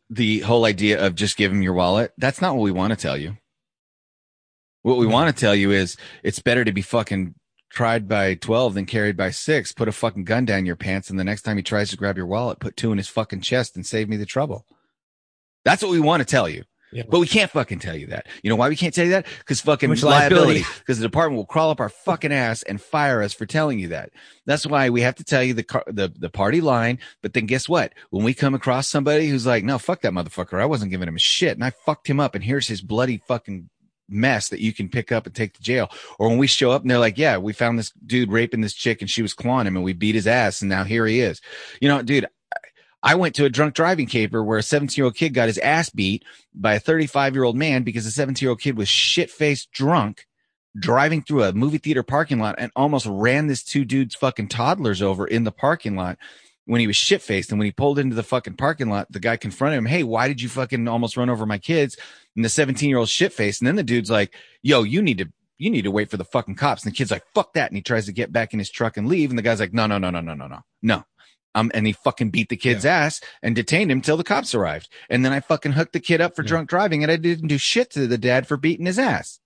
the whole idea of just give him your wallet. That's not what we want to tell you. What we want to tell you is it's better to be fucking tried by twelve than carried by six. Put a fucking gun down your pants, and the next time he tries to grab your wallet, put two in his fucking chest and save me the trouble. That's what we want to tell you. Yeah. But we can't fucking tell you that. You know why we can't tell you that? Because fucking liability. Because the department will crawl up our fucking ass and fire us for telling you that. That's why we have to tell you the car, the the party line. But then guess what? When we come across somebody who's like, no, fuck that motherfucker. I wasn't giving him a shit, and I fucked him up, and here's his bloody fucking mess that you can pick up and take to jail. Or when we show up and they're like, yeah, we found this dude raping this chick and she was clawing him and we beat his ass and now here he is. You know, dude, I went to a drunk driving caper where a seventeen year old kid got his ass beat by a thirty-five year old man because the seventeen year old kid was shit faced drunk driving through a movie theater parking lot and almost ran this two dudes fucking toddlers over in the parking lot when he was shit faced. And when he pulled into the fucking parking lot, the guy confronted him. Hey, why did you fucking almost run over my kids? And the seventeen year old shit faced. And then the dude's like, yo, you need to, you need to wait for the fucking cops. And the kid's like, fuck that. And he tries to get back in his truck and leave. And the guy's like, no, no, no, no, no, no, no, no. Um, and he fucking beat the kid's yeah. ass and detained him till the cops arrived. And then I fucking hooked the kid up for yeah. drunk driving and I didn't do shit to the dad for beating his ass.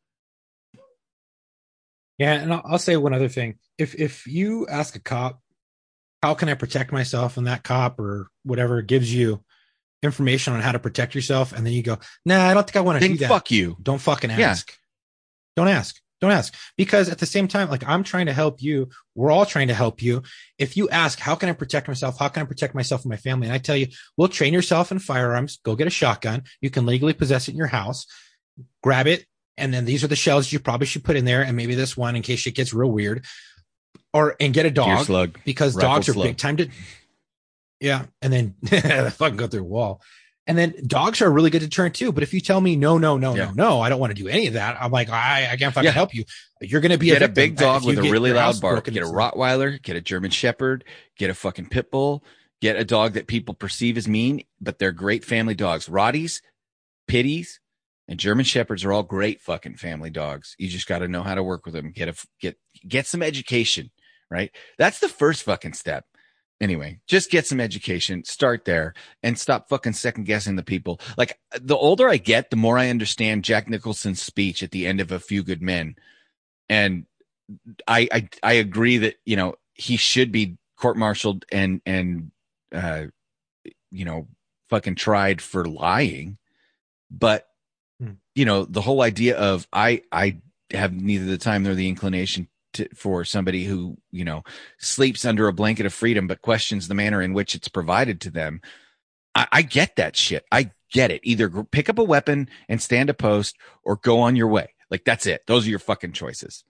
Yeah. And I'll, I'll say one other thing. If, if you ask a cop, how can I protect myself? And that cop or whatever gives you information on how to protect yourself. And then you go, nah, I don't think I want to do that. Fuck you. Don't fucking ask. Yeah. Don't ask. Don't ask. Because at the same time, like I'm trying to help you. We're all trying to help you. If you ask, how can I protect myself? How can I protect myself and my family? And I tell you, we'll train yourself in firearms. Go get a shotgun. You can legally possess it in your house. Grab it. And then these are the shells you probably should put in there. And maybe this one in case shit gets real weird. Or, and get a dog slug, because dogs are slug. big time to, yeah. And then fucking go through a wall. And then dogs are a really good deterrent too. But if you tell me, no, no, no, yeah. no, no, I don't want to do any of that. I'm like, I, I can't fucking yeah. help you. You're going to be get a, a big dog with a really loud bark. Get a Rottweiler, get a German Shepherd, get a fucking pit bull, get a dog that people perceive as mean, but they're great family dogs. Rotties, Pitties, and German Shepherds are all great fucking family dogs. You just got to know how to work with them. Get a, get, get some education. Right? That's the first fucking step. Anyway, just get some education, start there and stop fucking second guessing the people. Like the older I get, the more I understand Jack Nicholson's speech at the end of A Few Good Men. And I, I, I agree that, you know, he should be court-martialed and, and, uh, you know, fucking tried for lying. But, hmm. you know, the whole idea of I, I have neither the time nor the inclination To, for somebody who, you know, sleeps under a blanket of freedom, but questions the manner in which it's provided to them. I, I get that shit. I get it. Either pick up a weapon and stand a post or go on your way. Like that's it. Those are your fucking choices.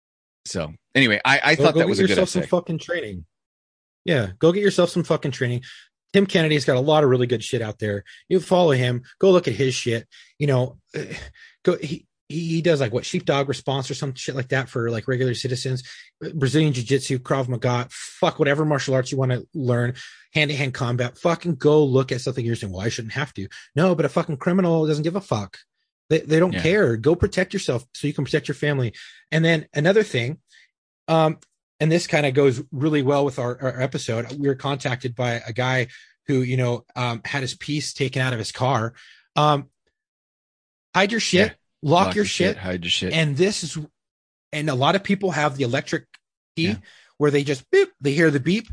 So anyway, I, I well, thought that was a good essay. Some fucking training. Yeah. Go get yourself some fucking training. Tim Kennedy's got a lot of really good shit out there. You follow him, go look at his shit, you know, go, he, He does like what sheepdog response or some shit like that for like regular citizens, Brazilian jiu-jitsu, Krav Maga, fuck whatever martial arts you want to learn, hand-to-hand combat, fucking go look at something you're saying, well, I shouldn't have to. No, but a fucking criminal doesn't give a fuck. They, they don't yeah. care. Go protect yourself so you can protect your family. And then another thing, um, and this kind of goes really well with our, our episode. We were contacted by a guy who, you know, um, had his piece taken out of his car. Um, hide your shit. Yeah. Lock, Lock your, your shit, shit, hide your shit. And this is, and a lot of people have the electric key yeah. where they just beep, they hear the beep.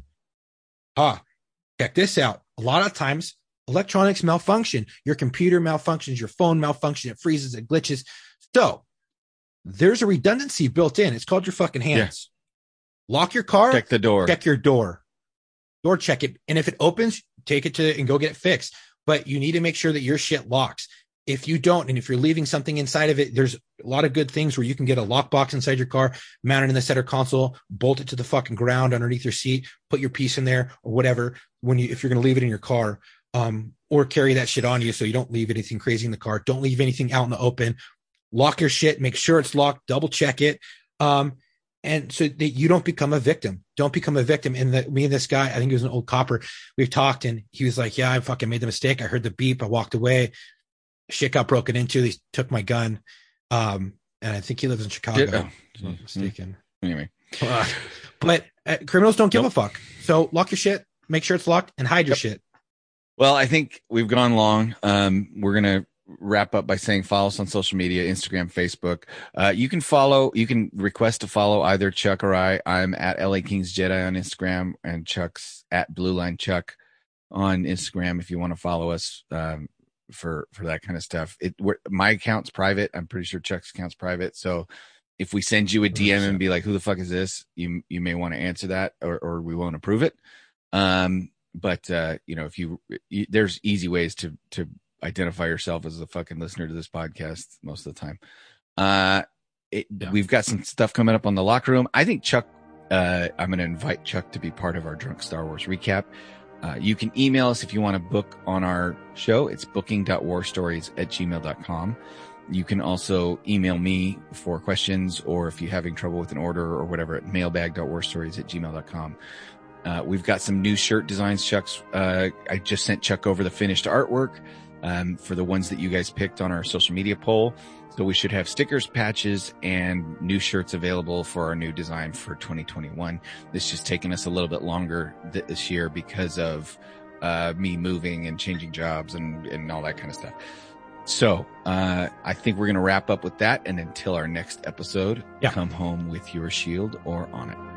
Ah, check this out. A lot of times electronics malfunction, your computer malfunctions, your phone malfunctions, it freezes, it glitches. So there's a redundancy built in. It's called your fucking hands. Yeah. Lock your car. Check the door. Check your door. Door check it. And if it opens, take it to and go get it fixed. But you need to make sure that your shit locks. If you don't, and if you're leaving something inside of it, there's a lot of good things where you can get a lockbox inside your car, mount it in the center console, bolt it to the fucking ground underneath your seat, put your piece in there or whatever. When you, if you're going to leave it in your car, um, or carry that shit on you so you don't leave anything crazy in the car. Don't leave anything out in the open. Lock your shit. Make sure it's locked. Double check it. Um, and so that you don't become a victim. Don't become a victim. And that me and this guy, I think he was an old copper. We've talked, and he was like, "Yeah, I fucking made the mistake. I heard the beep. I walked away." Shit got broken into. They took my gun. Um, and I think he lives in Chicago. Did, oh, if I'm not mistaken. Anyway. Uh, but uh, criminals don't give nope. a fuck. So lock your shit, make sure it's locked, and hide your yep. shit. Well, I think we've gone long. Um, we're going to wrap up by saying follow us on social media, Instagram, Facebook. Uh, you can follow, you can request to follow either Chuck or I. I'm at L A Kings Jedi on Instagram, and Chuck's at Blue Line Chuck on Instagram if you want to follow us um, for, for that kind of stuff. It we're, my account's private. I'm pretty sure Chuck's account's private. So if we send you a D M and be like, who the fuck is this? You, you may want to answer that, or, or we won't approve it. Um, But, uh, you know, if you, you, there's easy ways to, to identify yourself as a fucking listener to this podcast most of the time. Uh, it, yeah. We've got some stuff coming up on the locker room. I think Chuck, uh, I'm going to invite Chuck to be part of our Drunk Star Wars recap. Uh, you can email us if you want to book on our show. It's booking dot warstories at gmail dot com. You can also email me for questions, or if you're having trouble with an order or whatever, at mailbag dot warstories at gmail dot com. Uh, we've got some new shirt designs. Chuck's, uh, I just sent Chuck over the finished artwork, um, for the ones that you guys picked on our social media poll. So we should have stickers, patches, and new shirts available for our new design for twenty twenty-one. This just taken us a little bit longer th- this year because of, uh, me moving and changing jobs and, and all that kind of stuff. So, uh, I think we're going to wrap up with that. And until our next episode, yeah. Come home with your shield or on it.